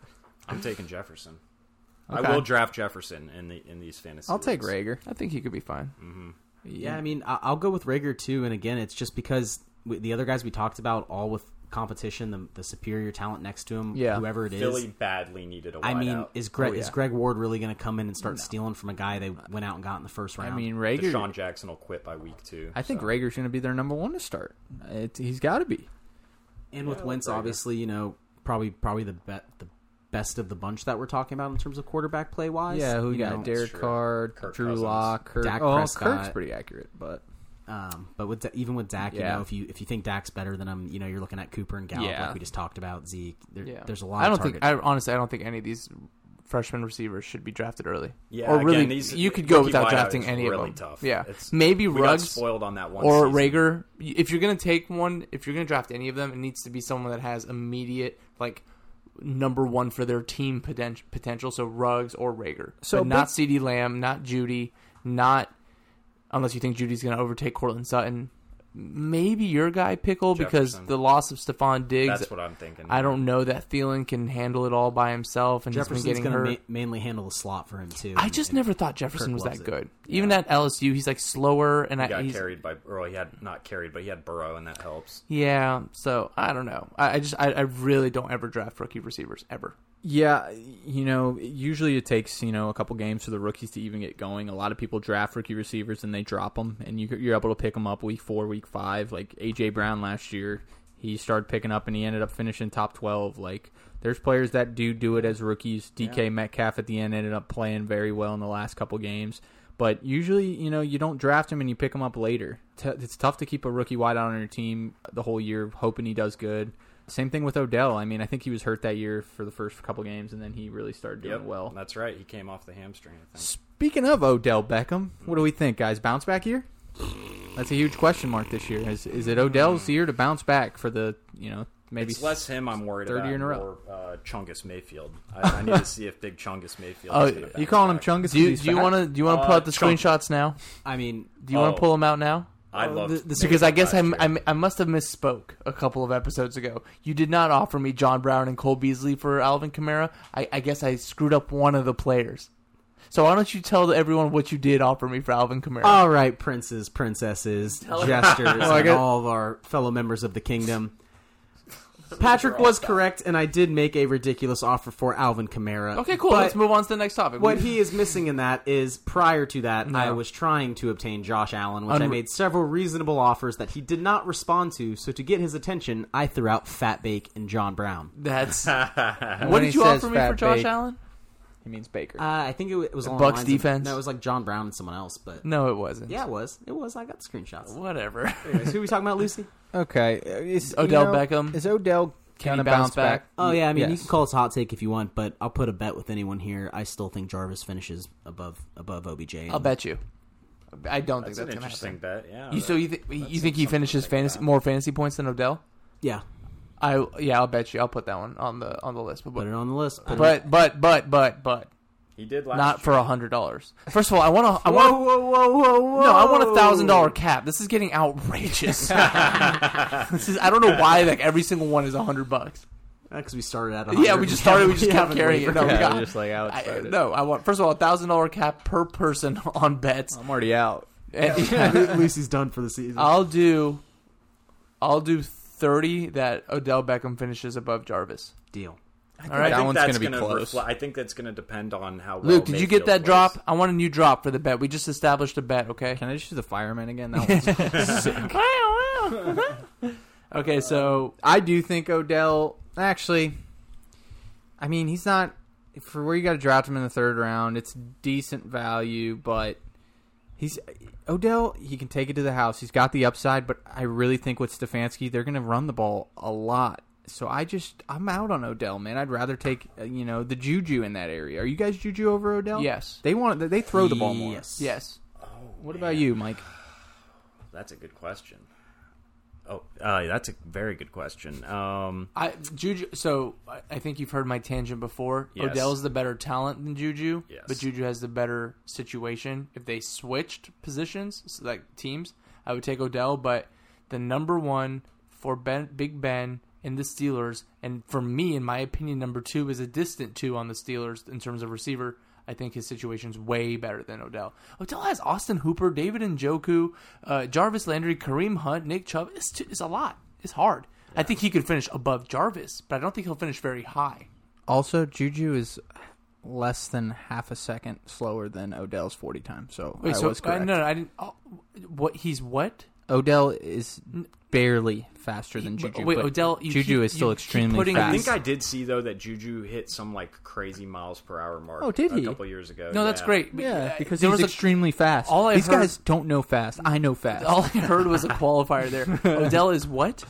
I'm taking Jefferson. Okay. I will draft Jefferson in the in these fantasy. I'll take leagues. Rager. I think he could be fine. Mhm. Yeah, I mean, I- I'll go with Rager too. And again, it's just because we- the other guys we talked about, all with competition, the, the superior talent next to him, Yeah. whoever it is. Philly badly needed a I mean, wideout. is Greg Oh, yeah. is Greg Ward really going to come in and start stealing from a guy they went out and got in the first round? I mean Rager. Deshaun Jackson will quit by week two. I think so. Rager's going to be their number one to start. It, he's got to be. and Yeah, with I like Wentz, Rager. obviously, you know, probably probably the be- the best of the bunch that we're talking about in terms of quarterback play wise. Yeah, who you got? know. Derek true. Carr, Kirk Drew Cousins. Lock, Kirk. Dak oh, Prescott. Kirk's pretty accurate, but Um, but with Da- even with Dak, you Yeah. know, if you if you think Dak's better than him, you know, you're looking at Cooper and Gallup, Yeah. like we just talked about. Zeke, there, Yeah, there's a lot. I don't of think. target- I honestly, I don't think any of these freshman receivers should be drafted early. Yeah, or again, really, these- you could go rookie without wideout drafting is any really of them. tough. Yeah, It's- maybe we got Ruggs spoiled on that one or season. Rager. If you're gonna take one, if you're gonna draft any of them, it needs to be someone that has immediate like number one for their team poten- potential. So Ruggs or Rager. So So not big- CeeDee Lamb, not Judy, not unless you think Judy's gonna overtake Cortland Sutton. Maybe your guy Pickle because Jefferson. the loss of Stephon Diggs. That's what I'm thinking. I don't know that Thielen can handle it all by himself, and Jefferson's he's been getting going hurt. to ma- mainly handle the slot for him too. I and- just and never thought Jefferson Kirk was loves that it. good. Even at L S U, he's like slower, and He I, got he's, carried by, or he had not carried, but he had Burrow, and that helps. yeah. So I don't know. I, I just I, I really don't ever draft rookie receivers ever. yeah, you know, usually it takes you know a couple games for the rookies to even get going. A lot of people draft rookie receivers and they drop them, and you, you're able to pick them up week four, week five. Like A J Brown last year, he started picking up and he ended up finishing top twelve. Like there's players that do do it as rookies. D K Yeah. Metcalf at the end ended up playing very well in the last couple games. But usually, you know, you don't draft him and you pick him up later. T- It's tough to keep a rookie wideout on your team the whole year, hoping he does good. Same thing with Odell. I mean, I think he was hurt that year for the first couple games, and then he really started doing Yep, well. that's right. He came off the hamstring, I think. Speaking of Odell Beckham, what do we think, guys? Bounce back year? That's a huge question mark this year. Is is it Odell's year to bounce back for the, you know, maybe It's less him I'm worried third about, year in a row. more uh, Chungus Mayfield. I, I need to see if big Chungus Mayfield Oh, is gonna You bounce calling him back. Chungus? Do you 'cause he's do you fat? want to do you want to Uh, pull out the chunk. screenshots now? I mean, Do you want Oh. to pull them out now? I'd love the- to. the- see Because him I guess last I'm, year. I'm I must have misspoke a couple of episodes ago. You did not offer me John Brown and Cole Beasley for Alvin Kamara. I, I guess I screwed up one of the players. So why don't you tell everyone what you did offer me for Alvin Kamara? all right, princes, princesses, jesters, Well, I and guess- all of our fellow members of the kingdom. Patrick was correct, and I did make a ridiculous offer for Alvin Kamara. okay, cool. But Let's move on to the next topic. what We- he is missing in that is prior to that, No. I was trying to obtain Josh Allen, which I Unre- made several reasonable offers that he did not respond to. So to get his attention, I threw out Fat Bake and John Brown. That's When what he did you says offer me fat for Josh bake, Allen? He means Baker. Uh, I think it, it was along Bucks the lines defense? Of, no, it was like John Brown and someone else, but No, it wasn't. yeah, it was. It was. I got the screenshots. Whatever. Anyways, who are we talking about, Lucy? okay. Is Odell you know, Beckham. Is Odell Can going he to bounce bounce back? back? Oh yeah, I mean you Yes. can call us a hot take if you want, but I'll put a bet with anyone here. I still think Jarvis finishes above above O B J. I'll bet you. I don't That's think an that's going to interesting happen. bet. Yeah. You, so you, th- that you think he seems finishes something to think fantasy about. more fantasy points than Odell? Yeah, I yeah, I'll bet you. I'll put that one on the on the list. But put it on the list. Put it- but but but but but He did last not year. for a hundred dollars. First of all, I want to. I whoa, want. whoa, whoa, whoa, whoa! No, I want a thousand dollar cap. This is getting outrageous. This is. I don't know why. Like every single one is a hundred bucks. Because we started at. Yeah, we just started. We just kept haven't carrying it. wavered. No, we Yeah, got. just like how it I, started. no, I want. First of all, a thousand dollar cap per person on bets. I'm already out. And, Lucy's done for the season. I'll do. I'll do thirty that Odell Beckham finishes above Jarvis. Deal. All right. that I think one's that's gonna be gonna close. refle- I think that's going to depend on how well Luke, did you get Mayfield that plays. drop? I want a new drop for the bet. We just established a bet. Okay. Can I just use the fireman again? That one's sick. Okay, so I do think Odell. Actually, I mean, he's not for where you got to draft him in the third round. It's decent value, but he's Odell. He can take it to the house. He's got the upside, but I really think with Stefanski, they're going to run the ball a lot. So I just I'm out on Odell, man. I'd rather take uh, you know the Juju in that area. Are you guys Juju over Odell? yes, They want they throw the ball more. Yes. yes. Oh, What man. about you, Mike? That's a good question. Oh, uh, that's a very good question. Um, I Juju. So I- I think you've heard my tangent before. Yes. Odell's the better talent than Juju, Yes. but Juju has the better situation. If they switched positions, so like teams, I would take Odell. But the number one for Ben, Big Ben in the Steelers, and for me, in my opinion, number two is a distant two on the Steelers in terms of receiver. I think his situation's way better than Odell. Odell has Austin Hooper, David Njoku, uh, Jarvis Landry, Kareem Hunt, Nick Chubb. It's, t- it's a lot. It's hard. I think he could finish above Jarvis, but I don't think he'll finish very high. Also, Juju is less than half a second slower than Odell's forty times. So Wait, I so was uh, correct. no, no, I didn't. Oh, what he's what? Odell is barely faster than But- Juju. wait, but Odell- you Juju keep- is still you keep extremely putting fast. I think I did see though that Juju hit some like crazy miles per hour mark. Oh, did a he? couple years ago? No, that's Yeah. great. But, yeah, uh, because there he's was a- extremely fast. all I These heard- guys don't know fast. I know fast. all I heard was a qualifier there. Odell is what?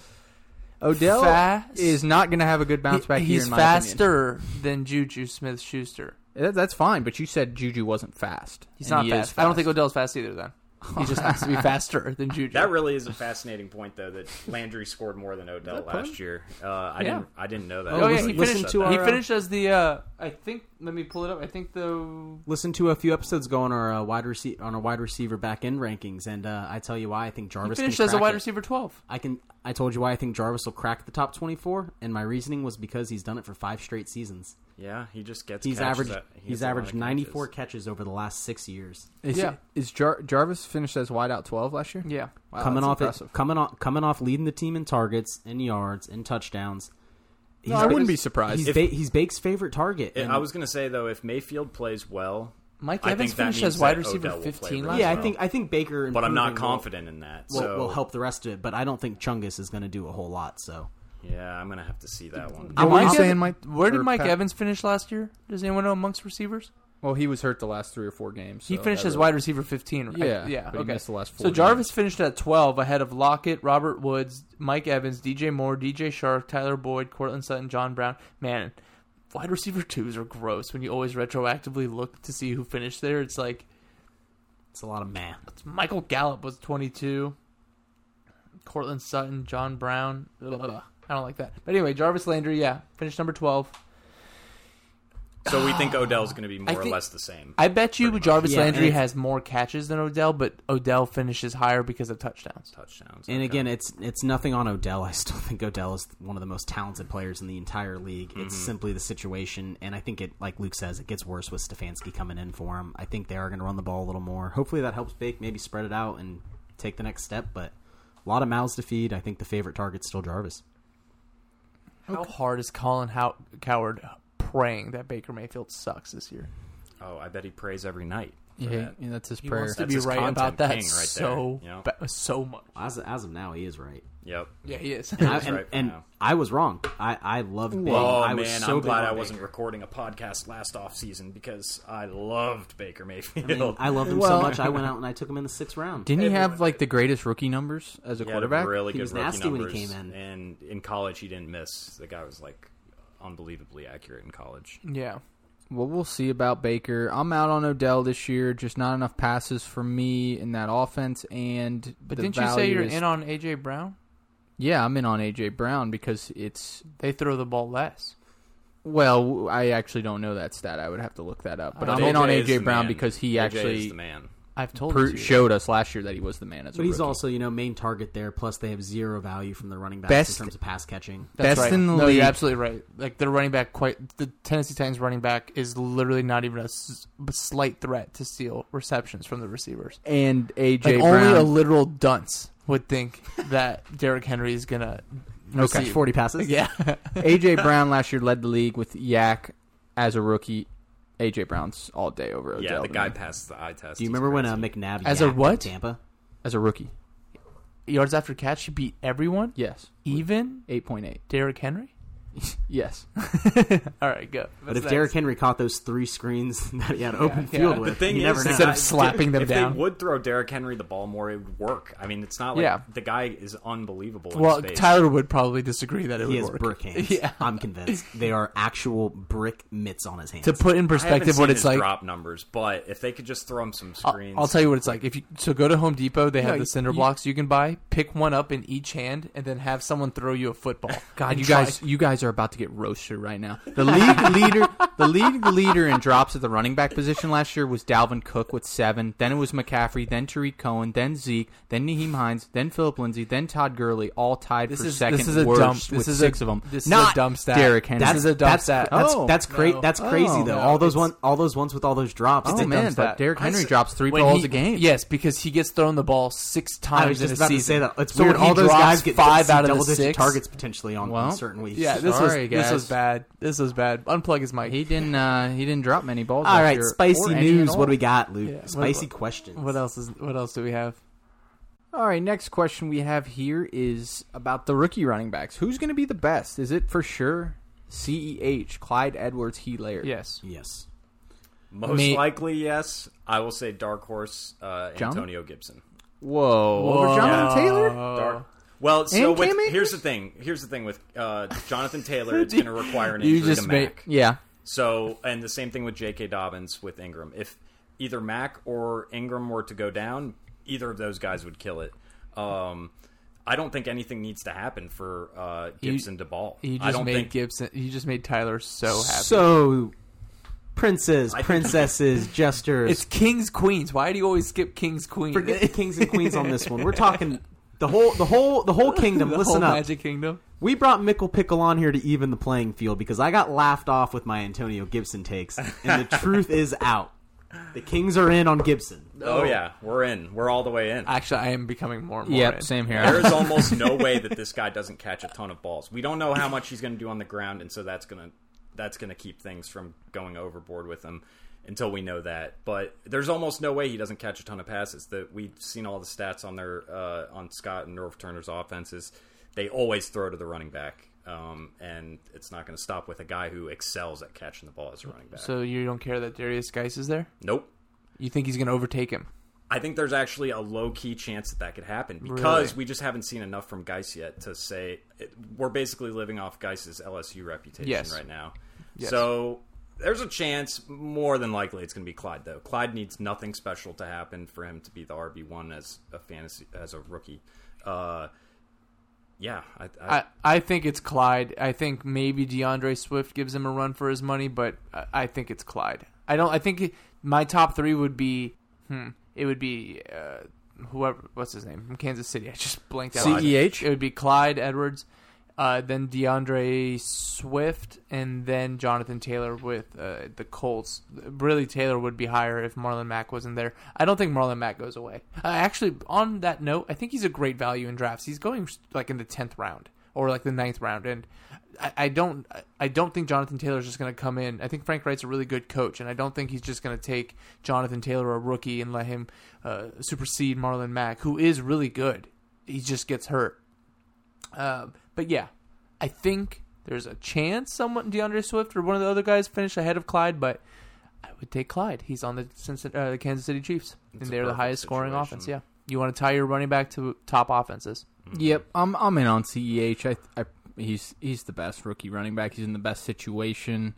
Odell fast. is not going to have a good bounce He- back he's year in my faster than Juju Smith-Schuster. opinion. That- That's fine, but you said Juju wasn't fast. He's and not he is fast. I don't think Odell's fast either. Then he just has to be faster than Juju. That really is a fascinating point, though, that Landry scored more than Odell that last fun? year. Uh, I Yeah. didn't. I didn't know that. Oh, yeah, listen- he listen finished. to he our, uh, finished as the. Uh, I think. Let me pull it up. I think the. Listen to a few episodes ago on our uh, wide receiver on our wide receiver back end rankings, and uh, I tell you why I think He Jarvis finished can as a crack wide it. receiver twelve. I can. I told you why I think Jarvis will crack the top twenty-four, and my reasoning was because he's done it for five straight seasons. Yeah, he just gets. He's catches averaged. that- he He's gets a lot averaged of ninety-four catches. catches over the last six years. Is, Yeah. is Jar- Jarvis finished as wideout twelve last year? Yeah. Wow, coming that's off it, impressive. coming off, coming off leading the team in targets, in yards, in touchdowns. No, He's I wouldn't Ba- be surprised. He's, If- ba- he's Bake's favorite target. And and- I was going to say though, if Mayfield plays well, Mike I Evans think that finished means as wide that receiver Odell will play fifteen really last yeah, year. I think I think Baker, but I'm not improving will- confident in that. Will, So will help the rest of it, but I don't think Chungus is going to do a whole lot. So yeah, I'm going to have to see that one. Yeah, what were you Mike saying, Evans- Mike? Where did or Mike Pat? Evans finish last year? Does anyone know amongst receivers? Well, he was hurt the last three or four games. He so finished that as really- wide receiver fifteen, right? Yeah, yeah. but he Okay. missed the last four So Jarvis games. finished at twelve, ahead of Lockett, Robert Woods, Mike Evans, D J Moore, D J Shark, Tyler Boyd, Cortland Sutton, John Brown. Man, wide receiver twos are gross. When you always retroactively look to see who finished there, it's like It's a lot of man. Michael Gallup was twenty-two. Cortland Sutton, John Brown. Ugh, I don't like that. But anyway, Jarvis Landry, yeah, finished number twelve. So we think Odell's going to be more I or think- less the same. I bet you Pretty much. Jarvis Yeah, Landry and- has more catches than Odell, but Odell finishes higher because of touchdowns. Touchdowns. And okay. again, it's it's nothing on Odell. I still think Odell is one of the most talented players in the entire league. It's Mm-hmm. simply the situation, and I think it, like Luke says, it gets worse with Stefanski coming in for him. I think they are going to run the ball a little more. Hopefully that helps Bake maybe spread it out and take the next step, but a lot of mouths to feed. I think the favorite target's still Jarvis. How hard is Colin How- Coward praying that Baker Mayfield sucks this year? Oh, I bet he prays every night. for Yeah, that. yeah, that's his He prayer. wants to That's be his right content about that king right so there, you know? ba- so much. As, as of now, he is right. Yep. Yeah, he is. And, I, That's and, right for and now. I was wrong. I, I loved Baker. Oh, I man, was so I'm big glad on I Baker. wasn't recording a podcast last off season because I loved Baker Mayfield. I mean, I loved him Well- so much. I went out and I took him in the sixth round. Didn't he Everyone have like the greatest rookie numbers as a He had quarterback? really He good was rookie nasty when he numbers, came in. and in college he didn't miss. The guy was like unbelievably accurate in college. Yeah. Well, we'll see about Baker. I'm out on Odell this year. Just not enough passes for me in that offense. And But the didn't you say you're value is- in on A J Brown? Yeah, I'm in on A J Brown because it's They throw the ball less. well. I actually don't know that stat. I would have to look that up. But Uh, I'm in on A J is A J the Brown man. because he A J is actually the man. I've told pro- you. showed us last year that he was the man as a But he's rookie. also, you know, main target there. Plus, they have zero value from the running backs Best- in terms of pass catching. That's best right. in the no, league. you're absolutely right. Like the running back, quite the Tennessee Titans running back is literally not even a, s- a slight threat to steal receptions from the receivers. and A J Like Brown. only a literal dunce would think that Derrick Henry is gonna Catch receive. forty passes. Yeah, A J Brown last year led the league with Yak as a rookie. A J Brown's all day over Odell. Yeah, the to guy me. passed the eye test. Do you He's remember when uh, crazy. McNabb As a yacked in what? Tampa? as a rookie. yards after catch, he beat everyone, Yes, even eight point eight. Derrick Henry. Yes, All right, go. But What's if next? Derrick Henry caught those three screens that he had open yeah. field The with, The thing you is, never know. Instead of if- slapping them if down. they would throw Derrick Henry the ball more, it would work. I mean, it's not like Yeah. the guy is unbelievable. In well, space. Tyler would probably disagree that it he would has work. brick hands. Yeah. I'm convinced. They are actual brick mitts on his hands. To put in I haven't perspective, seen what it's his like. drop numbers, but if they could just throw him some I'll, screens, I'll tell you what it's like. If you so go to Home Depot, they have No, the cinder you- blocks you can buy. Pick one up in each hand, and then have someone throw you a football. God, And you try- guys, you guys are about to get roasted right now. The league leader, the league leader in drops at the running back position last year was Dalvin Cook with seven. Then it was McCaffrey, then Tariq Cohen, then Zeke, then Naheem Hines, then Philip Lindsay, then Todd Gurley, all tied This for is second this is a worst dumb. with This is six a, of them. This Not is a dumb stat. Derrick Henry. This is a dumb that's, stat. That's Oh, that's cra- no. That's crazy Oh. though. No, all those it's- one, all those ones with all those drops. Oh a dumb man, stat. but Derrick I Henry s- drops three When balls he- a game. Yes, because he gets thrown the ball six times I was just in a about to season. say that. It's So weird. when he All those drops guys get five see out of the double digit six targets potentially on, Well, on certain weeks. Yeah, this Sorry, was this was guys. bad. This was bad. Unplug his mic. He didn't. Uh, he didn't drop many balls. All last right, year, spicy or any at news. all. What do we got, Luke? Yeah, what- Spicy what- questions. What else is? What else do we have? All right, next question we have here is about the rookie running backs. Who's going to be the best? Is it for sure C E H, Clyde Edwards-Helaire? Yes. Yes. most Me- likely yes. I will say dark horse uh, John? Antonio Gibson. Whoa. Over Jonathan Taylor? Dark. Well, so And with, Cam Akers? here's the thing. Here's the thing with uh, Jonathan Taylor. It's going to require an You injury just to made- Mac. Yeah. So, and the same thing with J K. Dobbins with Ingram. If either Mac or Ingram were to go down, either of those guys would kill it. Um, I don't think anything needs to happen for uh, Gibson to ball. You I just don't made think Gibson. You just made Tyler so happy. So, princes, I think- princesses, jesters. it's kings, queens. Why do you always skip kings, queens? Forget the kings and queens on this one. We're talking the whole, the whole, the whole kingdom. the Listen whole up. Magic Kingdom. We brought Mickle Pickle on here to even the playing field because I got laughed off with my Antonio Gibson takes, and the truth is out. The Kings are in on Gibson. Oh yeah, we're in. We're all the way in. Actually, I am becoming more and more. Yep, in. same here. There is almost no way that this guy doesn't catch a ton of balls. We don't know how much he's going to do on the ground, and so that's going to that's going to keep things from going overboard with him until we know that. But there's almost no way he doesn't catch a ton of passes. That we've seen all the stats on their uh, on Scott and Norv Turner's offenses. They always throw to the running back. Um, and it's not going to stop with a guy who excels at catching the ball as a running back. So you don't care that Darius Geis is there? Nope. You think he's going to overtake him? I think there's actually a low-key chance that that could happen because Really? we just haven't seen enough from Geis yet to say it, we're basically living off Geis's L S U reputation Yes. right now. Yes. So there's a chance, more than likely, it's going to be Clyde, though. Clyde needs nothing special to happen for him to be the R B one as a fantasy as a rookie. Uh, yeah, I, I, I, I think it's Clyde. I think maybe DeAndre Swift gives him a run for his money, but I, I think it's Clyde. I don't. I think it, my top three would be. Hmm, it would be uh, whoever. What's his name from Kansas City? I just blanked out. C E H? It would be Clyde Edwards, uh, then DeAndre Swift, and then Jonathan Taylor with uh, the Colts. Really, Taylor would be higher if Marlon Mack wasn't there. I don't think Marlon Mack goes away. Uh, actually, on that note, I think he's a great value in drafts. He's going like in the tenth round or like the ninth round, and I, I don't, I don't think Jonathan Taylor is just going to come in. I think Frank Wright's a really good coach, and I don't think he's just going to take Jonathan Taylor, a rookie, and let him uh, supersede Marlon Mack, who is really good. He just gets hurt. Uh, but yeah, I think there's a chance someone, DeAndre Swift or one of the other guys, finish ahead of Clyde, but I would take Clyde. He's on the, uh, the Kansas City Chiefs, It's and a they're the perfect highest scoring situation. offense. Yeah, you want to tie your running back to top offenses. Yep, I'm I'm in on C E H. I, I he's he's the best rookie running back. He's in the best situation.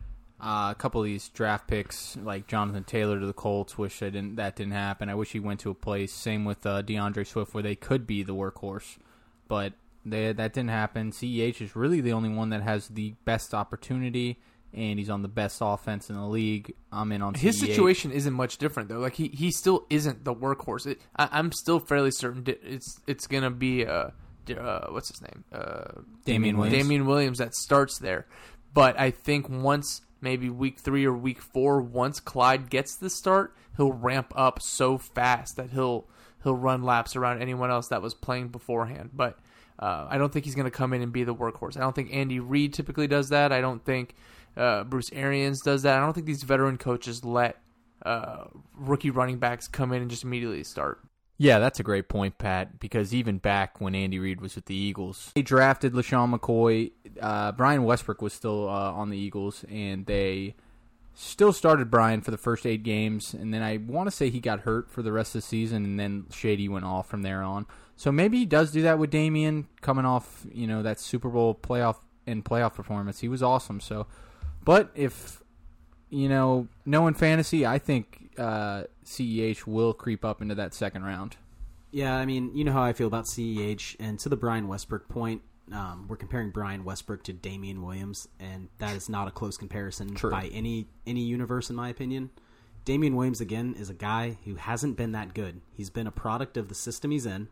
Uh, a couple of these draft picks, like Jonathan Taylor to the Colts, wish I didn't that didn't happen. I wish he went to a place. Same with uh, DeAndre Swift, where they could be the workhorse, but they, that didn't happen. C E H is really the only one that has the best opportunity, and he's on the best offense in the league. I'm in on His C E H. situation isn't much different though. Like he, he still isn't the workhorse. It, I, I'm still fairly certain di- it's it's gonna be uh, uh what's his name uh Damian Williams. Damian Williams that starts there. But I think once maybe week three or week four, once Clyde gets the start, he'll ramp up so fast that he'll he'll run laps around anyone else that was playing beforehand. But uh, I don't think he's gonna come in and be the workhorse. I don't think Andy Reid typically does that. I don't think Uh, Bruce Arians does that. I don't think these veteran coaches let uh, rookie running backs come in and just immediately start. Yeah, that's a great point, Pat, because even back when Andy Reid was with the Eagles, they drafted LaShawn McCoy. Uh, Brian Westbrook was still uh, on the Eagles, and they still started Brian for the first eight games, and then I want to say he got hurt for the rest of the season, and then Shady went off from there on. So maybe he does do that with Damian coming off, you know, that Super Bowl playoff and playoff performance. He was awesome, so... But if, you know, knowing fantasy, I think uh, C E H will creep up into that second round. Yeah, I mean, you know how I feel about C E H. And to the Brian Westbrook point, um, we're comparing Brian Westbrook to Damian Williams, and that is not a close comparison True. by any any universe, in my opinion. Damian Williams, again, is a guy who hasn't been that good. He's been a product of the system he's in,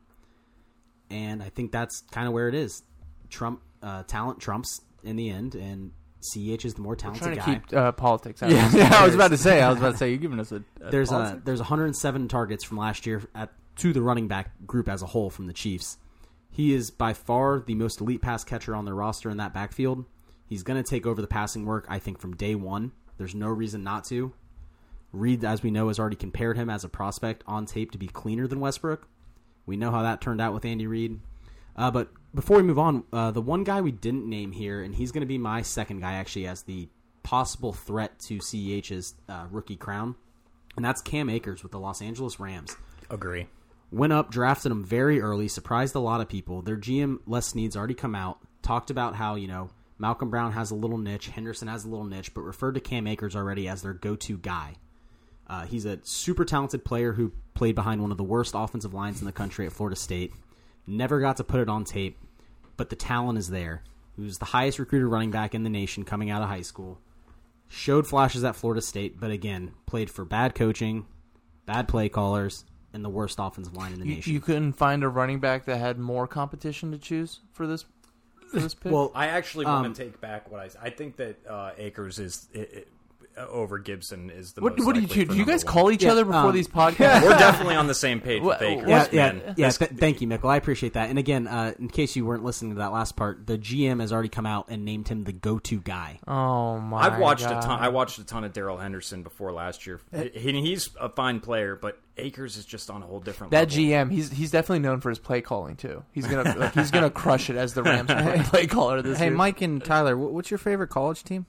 and I think that's kind of where it is. Trump uh, talent trumps in the end, and C E H is the more We're talented trying to guy. keep uh, politics out Yeah, of this. yeah, I was about to say. I was about to say you're giving us a. a There's pause. a there's one hundred seven targets from last year at to the running back group as a whole from the Chiefs. He is by far the most elite pass catcher on their roster in that backfield. He's going to take over the passing work, I think, from day one. There's no reason not to. Reed, as we know, has already compared him as a prospect on tape to be cleaner than Westbrook. We know how that turned out with Andy Reid. Uh, but before we move on, uh, the one guy we didn't name here, and he's going to be my second guy actually as the possible threat to C E H's uh, rookie crown, and that's Cam Akers with the Los Angeles Rams. Agree. Went up, drafted him very early, surprised a lot of people. Their G M, Les Snead's already come out, talked about how, you know, Malcolm Brown has a little niche, Henderson has a little niche, but referred to Cam Akers already as their go-to guy. Uh, he's a super talented player who played behind one of the worst offensive lines in the country at Florida State. Never got to put it on tape, but the talent is there. He was the highest recruited running back in the nation coming out of high school. Showed flashes at Florida State, but again, played for bad coaching, bad play callers, and the worst offensive line in the You, nation. you couldn't find a running back that had more competition to choose for this for this pick. Well, I actually want Um, to take back what I said. I think that uh, Akers is it, it, over Gibson is the What, most what do you likely do? for Do you guys number call one. each Yeah, other before um, these podcasts? We're definitely on the same page What- with Akers. Yeah, yeah, man. yeah. This- Th- thank you, Michael. I appreciate that. And again, uh, in case you weren't listening to that last part, the G M has already come out and named him the go-to guy. Oh my! I've watched God. a ton. I watched a ton of Daryl Henderson before last year. He, he's a fine player, but Akers is just on a whole different That level. G M, he's he's definitely known for his play calling too. He's gonna like, he's gonna crush it as the Rams play caller this Hey, year. Mike and Tyler, wh- what's your favorite college team?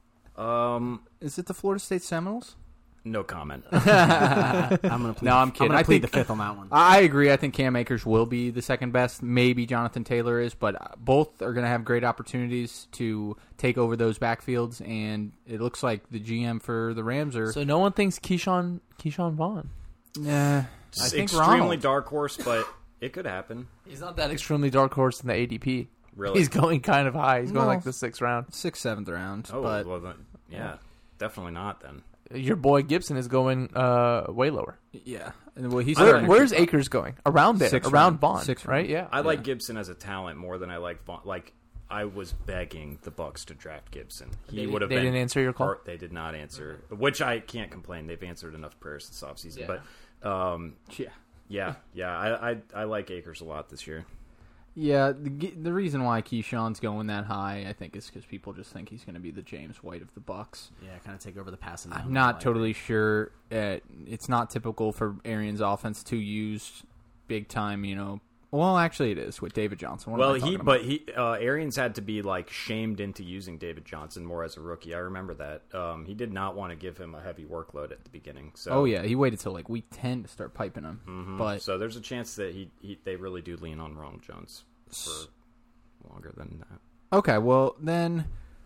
Um, Is it the Florida State Seminoles? no comment. I'm gonna plead, No, I'm kidding. I'm gonna I plead think- the fifth on that one. I agree. I think Cam Akers will be the second best. Maybe Jonathan Taylor is, but both are going to have great opportunities to take over those backfields. And it looks like the G M for the Rams are. So no one thinks Keyshawn Keyshawn Vaughn. Nah, I It's think extremely Ronald. dark horse, but it could happen. He's not that extremely dark horse in the A D P. Really? He's going kind of high. He's going Well, like the sixth round. sixth, seventh round. Oh, but well, then, yeah, definitely not then. Your boy Gibson is going uh, way lower. yeah, and well, he's Where, starting to where's creep up. Akers going? Around there, Sixth around round. Vaughn, Sixth right? round. Yeah. I like Gibson as a talent more than I like Vaughn. Like I was begging the Bucks to draft Gibson. He They- would have. they been, didn't answer your call? or They did not answer, which I can't complain. They've answered enough prayers this offseason. Yeah. But um, Yeah. yeah, yeah, I, I I like Akers a lot this year. Yeah, the, the reason why Keyshawn's going that high, I think, is because people just think he's going to be the James White of the Bucks. Yeah, kind of take over the passing. I'm down not play. totally sure. Uh, it's not typical for Arians' offense to use big time. You know, well, actually, it is with David Johnson. What am Well, I he talking but about? he uh, Arians had to be like shamed into using David Johnson more as a rookie. I remember that. Um, he did not want to give him a heavy workload at the beginning. So Oh yeah, he waited till like week ten to start piping him. Mhm. But so there's a chance that he, he they really do lean on Ronald Jones for longer than that. okay, well then.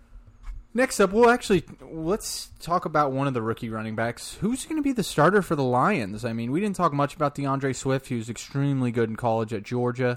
Next up, we'll actually let's talk about one of the rookie running backs. Who's going to be the starter for the Lions? I mean, we didn't talk much about DeAndre Swift. He was extremely good in college at Georgia.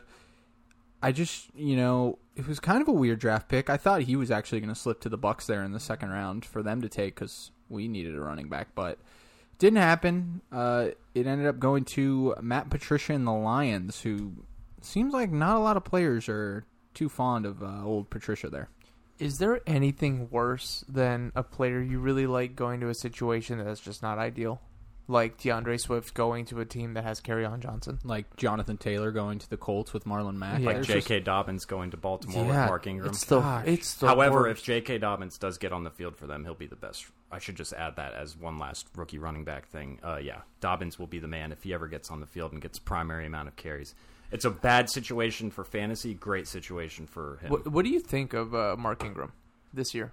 I just, you know, it was kind of a weird draft pick. I thought he was actually going to slip to the Bucs there in the second round for them to take because we needed a running back, but didn't happen. Uh, it ended up going to Matt Patricia and the Lions, who seems like not a lot of players are too fond of uh, old Patricia there. Is there anything worse than a player you really like going to a situation that's just not ideal? Like DeAndre Swift going to a team that has Kerryon Johnson? Like Jonathan Taylor going to the Colts with Marlon Mack. Yeah. Like There's J K. just- Dobbins going to Baltimore with Yeah, Mark Ingram. It's the, Gosh. it's the However, worst. if J K. Dobbins does get on the field for them, he'll be the best. I should just add that as one last rookie running back thing. Uh, yeah, Dobbins will be the man if he ever gets on the field and gets primary amount of carries. It's a bad situation for fantasy, great situation for him. What, what do you think of uh, Mark Ingram this year?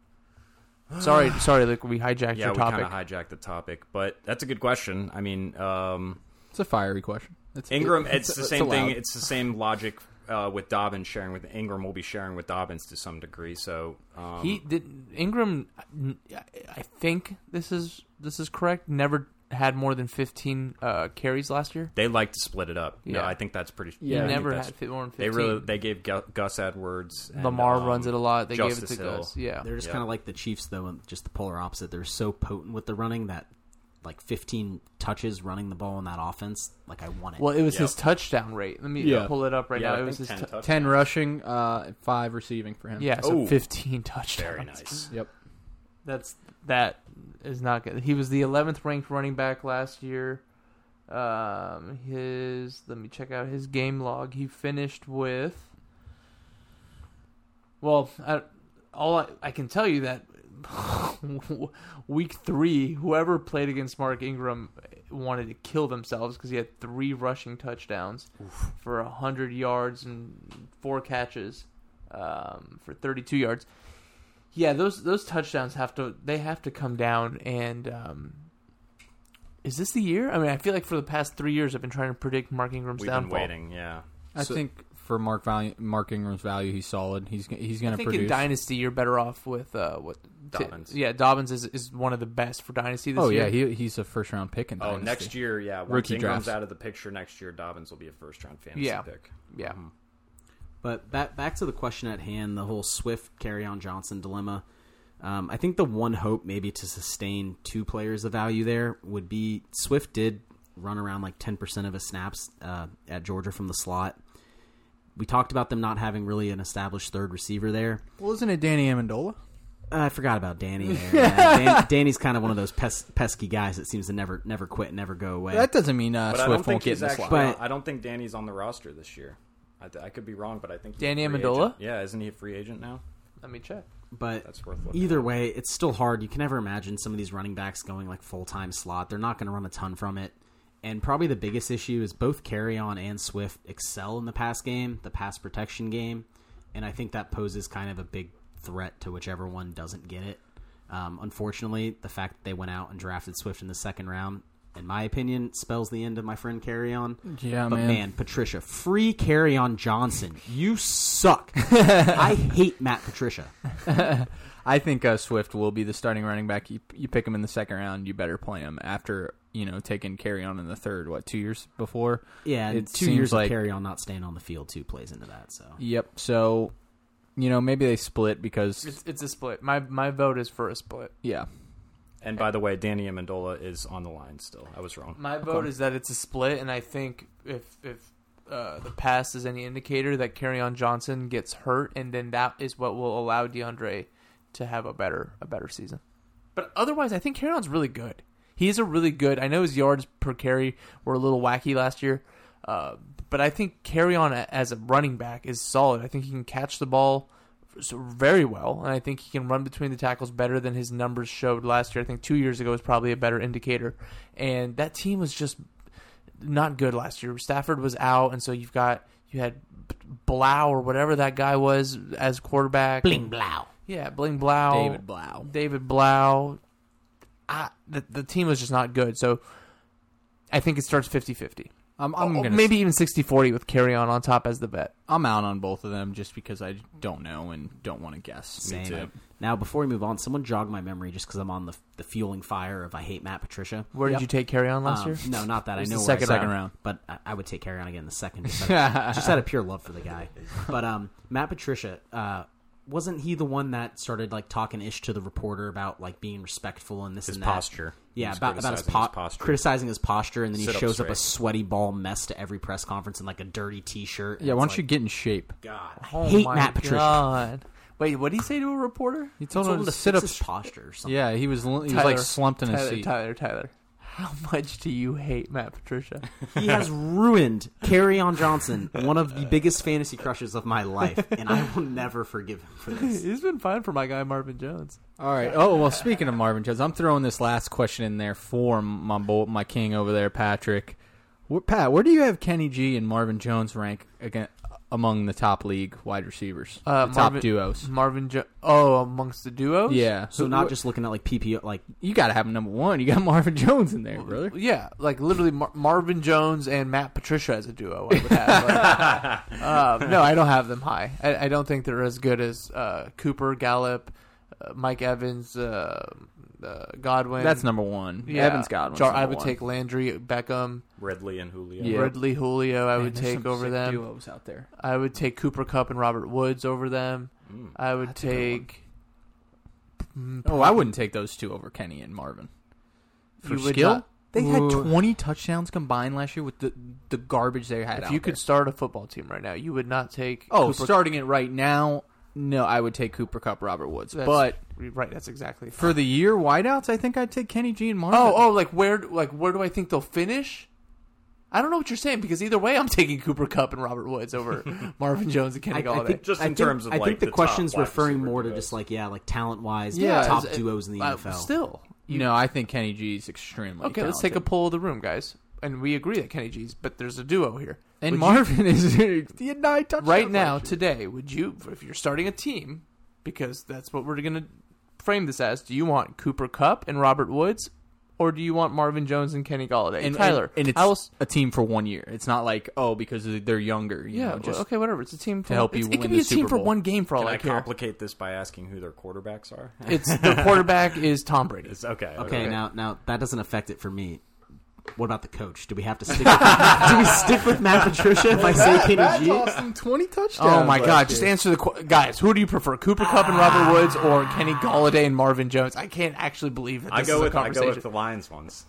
Sorry, sorry, like we hijacked yeah, your we kind topic. of hijacked the topic, but that's a good question. I mean, um, It's a fiery question. It's, Ingram, it- it's, the same thing. allowed. It's the same logic uh, with Dobbins sharing with Ingram. Will be sharing with Dobbins to some degree. So um, He did Ingram. I think this is this is correct. Never had more than fifteen uh, carries last year. they like to split it up. Yeah, Yeah. I think that's pretty. He Yeah, I think never that's- had fi- more than They fifteen. really they gave Gu- Gus Edwards. And, Lamar um, runs it a lot. They Justice gave it to Hill. Gus. Yeah, They're just Yeah. kind of like the Chiefs, though, and just the polar opposite. They're so potent with the running that, like, fifteen touches running the ball in that offense, like, I want it. Well, it was Yep. his touchdown rate. Let me Yeah. pull it up right Yeah, now. I It was think his ten t- touchdowns. ten rushing, uh, five receiving for him. yeah, so Oh. fifteen touchdowns. Very nice. Yep. That's that is not good. He was the eleventh ranked running back last year. Um, his let me check out his game log. He finished with. Well, I, all I, I can tell you that week three, whoever played against Mark Ingram wanted to kill themselves because he had three rushing touchdowns for a hundred yards and four catches um, for thirty-two yards. Yeah, those those touchdowns have to they have to come down. And um, is this the year? I mean, I feel like for the past three years I've been trying to predict Mark Ingram's We've downfall. been waiting. Yeah. I So- think for Mark value, Mark Ingram's value, he's solid. He's he's going I to think produce. in Dynasty you're better off with uh, what Dobbins. yeah, Dobbins is is one of the best for Dynasty this oh year. yeah, he he's a first round pick in Oh, Dynasty. next year, yeah. Once Rookie Ingram's drafts. out of the picture next year, Dobbins will be a first round fantasy Yeah. pick. yeah. Mhm. But back back to the question at hand, the whole Swift Kerryon Johnson dilemma. Um, I think the one hope maybe to sustain two players of value there would be Swift did run around like ten percent of his snaps uh, at Georgia from the slot. We talked about them not having really an established third receiver there. Well, isn't it Danny Amendola? I forgot about Danny there. Yeah, Dan, Danny's kind of one of those pes- pesky guys that seems to never never quit, never go away. That doesn't mean uh, But I don't Swift think won't get he's in the actually. slot. But- I don't think Danny's on the roster this year. I, th- I could be wrong, but I think he's Danny a free Amendola? agent. Yeah, isn't he a free agent now? Let me check. But That's worth looking either at. way, it's still hard. You can never imagine some of these running backs going like full-time slot. They're not going to run a ton from it. And probably the biggest issue is both Carrion and Swift excel in the pass game, the pass protection game. And I think that poses kind of a big threat to whichever one doesn't get it. Um, unfortunately, the fact that they went out and drafted Swift in the second round, in my opinion, spells the end of my friend Carrion. Yeah, but man. man, Patricia, free Carrion Johnson. You suck. I hate Matt Patricia. I think uh, Swift will be the starting running back. You, you pick him in the second round, you better play him after, you know, taking Carry On in the third, what, two years before? Yeah, and It two seems years like- of Carrion not staying on the field too plays into that. So Yep. So, you know, maybe they split because, It's, it's a split. My my vote is for a split. yeah. And by the way, Danny Amendola is on the line still. I was wrong. My vote is that it's a split, and I think if if uh, the pass is any indicator, that Kerryon Johnson gets hurt, and then that is what will allow DeAndre to have a better a better season. But otherwise, I think Kerryon's really good. He's a really good. I know his yards per carry were a little wacky last year, uh, but I think Kerryon as a running back is solid. I think he can catch the ball so very well, and I think he can run between the tackles better than his numbers showed last year. I think two years ago was probably a better indicator, and that team was just not good last year. Stafford was out, and so you've got you had Blau or whatever that guy was as quarterback. Bling Blau. Yeah, Bling Blau. David Blau. David Blau. I, the, the team was just not good, so I think it starts fifty-fifty. I'm, I'm Oh, gonna maybe even sixty-forty with Kerryon on top as the bet. I'm out on both of them just because I don't know and don't want to guess. Same. too. Now, before we move on, someone jog my memory just because I'm on the the fueling fire of I hate Matt Patricia. Where Yep. did you take Kerryon last Um, year? No, not that. It I was know the where I second said- Second round. but I, I would take Carrion again in the second. Just out, of, just out of pure love for the guy. But um, Matt Patricia, uh, wasn't he the one that started like talking ish to the reporter about like being respectful and this His and that? posture. He Yeah, was about, about his, criticizing po- his posture. criticizing his posture, and then he Sit up shows up a straight. sweaty ball mess to every press conference in like a dirty T-shirt. and Yeah, it's why don't like, you get in shape? God, I Oh hate my Matt Patricia. God. Wait, what did he say to a reporter? He He told, told him him to to sit fix up. his posture or something. Yeah, he was he was Tyler, like slumped in his Tyler, seat. Tyler, Tyler. How much do you hate Matt Patricia? He has ruined Kerryon Johnson, one of the biggest fantasy crushes of my life, and I will never forgive him for this. He's been fine for my guy Marvin Jones. All right. Oh well, speaking of Marvin Jones, I'm throwing this last question in there for my bo- my king over there, Patrick. Where, Pat, where do you have Kenny G and Marvin Jones rank again among the top league wide receivers, Uh, the Marvin- top duos? Marvin Jones. Oh, amongst the duos? Yeah. So Who- not wh- just looking at like P P O, like you got to have him number one. You got Marvin Jones in there, brother. Yeah, like literally Mar- Marvin Jones and Matt Patricia as a duo. I would have. But, um, no, I don't have them high. I, I don't think they're as good as uh, Cooper, Gallup, uh, Mike Evans, uh, uh, Godwin. That's number one. Yeah. Evans Godwin. Jar- I would take Landry, Beckham, Redley and Julio. Yeah. Ridley, Julio. I Man, would there's take some over sick them. duos out there. I would take Cooper Kupp and Robert Woods over them. Mm. I would That's a good take. Mm, Oh, I wouldn't take those two over Kenny and Marvin. For You would skill, not- they had Ooh. twenty touchdowns combined last year with the the garbage they had. If out you could there. start a football team right now, you would not take. oh, Cooper starting it right now, no, I would take Cooper Kupp, Robert Woods. That's- But right, that's exactly for the year wideouts, I think I'd take Kenny G and Marvin. Oh, oh, like where, like where do I think they'll finish? I don't know what you're saying because either way, I'm taking Cooper Kupp and Robert Woods over Marvin Jones and Kenny I, I Galladay. think Just I in think- terms of, I like, think the, the top question's wide referring receiver more to duos. just like yeah, like talent wise, yeah, top it's- duos in the uh, N F L. Still, no, I think Kenny G is extremely okay. Let's take a talented. poll of the room, guys, and we agree that Kenny G's, but there's a duo here. And Would Marvin is he had nine touchdowns right now, last year. today, would you, if you're starting a team, because that's what we're going to frame this as, do you want Cooper Kupp and Robert Woods, or do you want Marvin Jones and Kenny Galladay? And Tyler, and, and it's I will, a team for one year. It's not like oh because they're younger. You yeah, know, just well, okay, whatever. It's a team for, help you it's- It win could be the a team Super for Bowl. one game for all Can I I care. complicate this by asking who their quarterbacks are? It's the quarterback is Tom Brady. It's okay. Okay, now now that doesn't affect it for me. What about the coach? Do we have to stick? With, do we stick with Matt Patricia if I say Kenny G? Awesome, twenty touchdowns. Oh my last God! year. Just answer the qu- guys. Who do you prefer, Cooper Kupp and Robert Woods, or Kenny Galladay and Marvin Jones? I can't actually believe that this I go is a with I conversation. go with the Lions ones.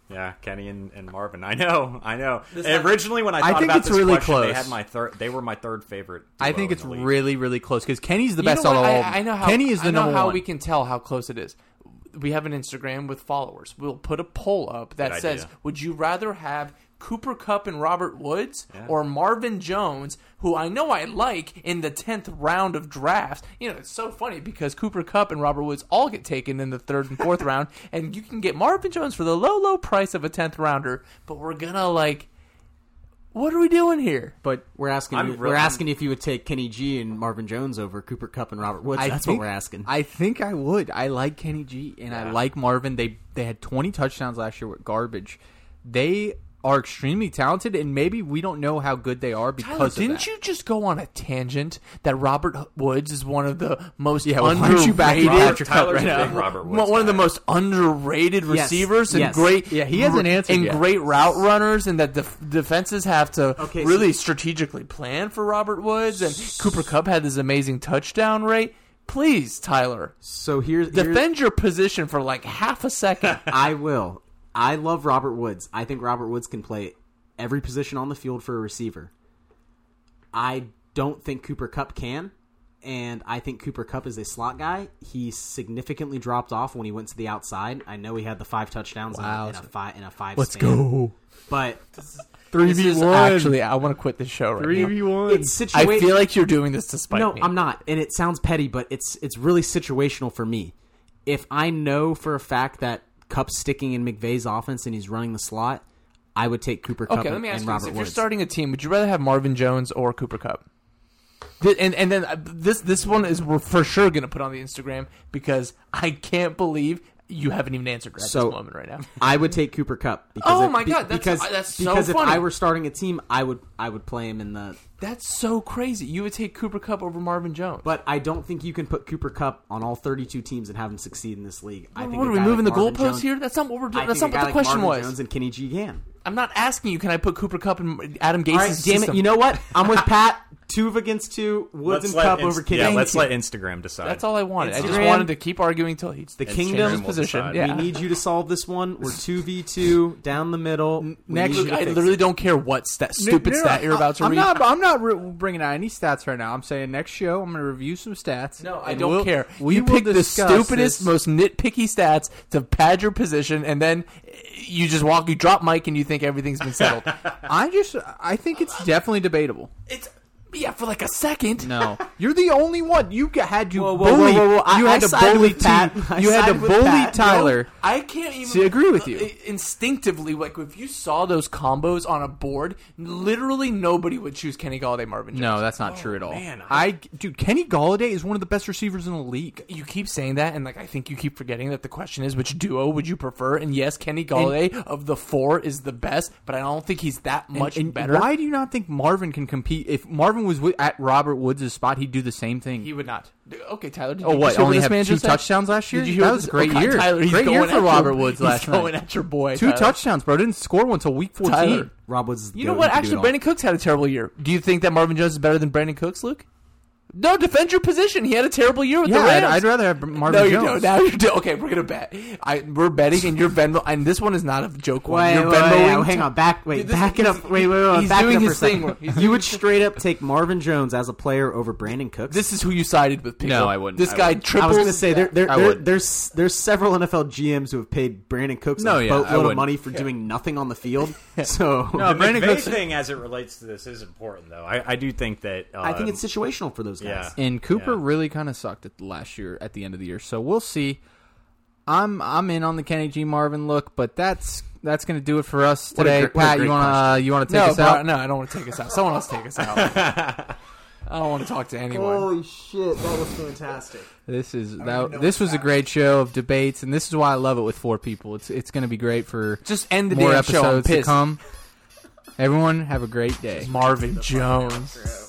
Yeah, Kenny and, and Marvin. I know, I know. This And originally, when I I thought think about it's this really question, they close. had my third. They were my third favorite. I duo think in it's the league. really, really close because Kenny's the You best know out of what? all. I, I know how Kenny is the I know number how one. we can tell how close it is. We have an Instagram with followers. We'll put a poll up that Good says, idea. "Would you rather have Cooper Kupp and Robert Woods Yeah. or Marvin Jones, who I know I like in the tenth round of drafts?" You know, it's so funny because Cooper Kupp and Robert Woods all get taken in the third and fourth round, and you can get Marvin Jones for the low, low price of a tenth rounder. But we're gonna like, what are we doing here? But we're asking I'm you, real- we're asking if you would take Kenny G and Marvin Jones over Cooper Kupp and Robert Woods. I That's think- what we're asking. I think I would. I like Kenny G and I Yeah. like Marvin. They they had twenty touchdowns last year with garbage. They are extremely talented, and maybe we don't know how good they are because Tyler, of didn't that. you just go on a tangent that Robert Woods is one of the most Yeah, well, why underrated? don't you back Robert- Patrick up Tyler's right a now? big Robert One Woods one of the guy. most underrated Yes, receivers and yes. great. Yeah, he hasn't answered and yet. great route runners, and that def- defenses have to Okay, so- really strategically plan for Robert Woods. And Cooper Kupp had this amazing touchdown rate. Please, Tyler, so here's, here's defend your position for like half a second. I will. I love Robert Woods. I think Robert Woods can play every position on the field for a receiver. I don't think Cooper Kupp can, and I think Cooper Kupp is a slot guy. He significantly dropped off when he went to the outside. I know he had the five touchdowns Wow. in, in a five in a five. Let's span, go. But Three This v is one. actually, I want to quit this show right Three now. v one. it's I situated. feel like you're doing this to spite No, me. I'm not, and it sounds petty, but it's it's really situational for me. If I know for a fact that Kupp's sticking in McVay's offense and he's running the slot, I would take Cooper Kupp Okay, and, let me ask and you this. Robert If Woods. you're starting a team, would you rather have Marvin Jones or Cooper Kupp? Th- And and then uh, this this one is we're for sure going to put on the Instagram because I can't believe you haven't even answered at So- this moment right now. I would take Cooper Kupp. Because Oh if- my be- God, that's- because, uh, that's so because if funny. I were starting a team, I would I would play him in the. That's so crazy. You would take Cooper Kupp over Marvin Jones. But I don't think you can put Cooper Kupp on all thirty-two teams and have him succeed in this league. I think what a are we guy moving like the Marvin goalposts Jones- here? That's not what we're doing. I That's think not a what guy the question like Marvin was. Jones and Kenny G can. I'm not asking you. Can I put Cooper Kupp and Adam Gase's All right, damn system? it! You know what? I'm with Pat. Two against two. Woods Let's and let Kupp Inst- over Kenny. Yeah, G. let's let Instagram decide. That's all I wanted. I just Instagram- wanted to keep arguing till he's The Instagram Kingdom's will position. decide. Yeah. We need you to solve this one. We're two v two down the middle. We next- need you Look, to I fix literally it. don't care what stat, stupid No, no, stat you're about to I'm read. Not, I'm not re- bringing out any stats right now. I'm saying next show I'm going to review some stats. No, I and don't we'll- care. We you will pick the discuss stupidest, this. most nitpicky stats to pad your position, and then you just walk, you drop Mike, and you think everything's been settled. I just I think it's definitely debatable. It's yeah, for like a second. No, you're the only one. You g- had to Whoa, whoa, whoa, bully. whoa, whoa. I- You I had to sided bully with Pat. T- I You had to sided with bully Pat. Tyler. I can't even See, I agree with you. uh, Instinctively, like if you saw those combos on a board, literally nobody would choose Kenny Galladay, Marvin Jones. No, that's not true at all. man, I dude, Kenny Galladay is one of the best receivers in the league. You keep saying that, and like I think you keep forgetting that the question is which duo would you prefer? And yes, Kenny Galladay of the four is the best, but I don't think he's that much and, and better. Why do you not think Marvin can compete? If Marvin was wi- at Robert Woods' spot, he'd do the same thing. He would not. Okay, Tyler. Did Oh, you what, just hear only this have man two just said? touchdowns last year? Did you hear That what was a this- great okay, year. Tyler, he's Great year going for at Robert your- Woods he's last going night. at your boy. Two Tyler. touchdowns, bro. Didn't score one until week fourteen. Tyler. Rob Woods is the You know goat. what? He can do Actually, it all. Brandon Cooks had a terrible year. Do you think that Marvin Jones is better than Brandon Cooks, Luke? No, defend your position. He had a terrible year with Yeah, the I'd, Rams. I'd rather have Marvin no, you Jones. don't. Now you do. Okay, we're gonna bet. I, we're betting, and you're Venmo. And this one is not a joke one. Wait, You're wait, Venmoing. wait, hang on, back, wait, Dude, this- back it up, he's- wait, wait, wait, he's back doing it up for a his thing. second. He's You doing would his- straight up take Marvin Jones as a player over Brandon Cooks? This is who you sided with. Pickle. No, I wouldn't. This I guy wouldn't. triples. I was going to say there, there, I there would. there's there's several N F L G Ms who have paid Brandon Cooks No, a yeah, I boatload of wouldn't. money for doing nothing on the field. So No, The Brandon McVay Cooks- thing, as it relates to this, is important though. I, I do think that uh, I think it's situational for those guys. yeah. And Cooper Yeah. really kind of sucked at the last year at the end of the year. So we'll see. I'm I'm in on the Kenny G Marvin look, but that's that's going to do it for us What a today. great- what a Pat, great you want to uh, you want to take no, us bro, out? no, I don't want to take us out. Someone else take us out. I don't want to talk to anyone. shit, that was fantastic. This is even that, know this what's was a great show of debates, and this is why I love it with four people. It's it's going to be great for Just end the more damn show. I'm episodes to pissed. come. Everyone have a great day. Marvin Jones.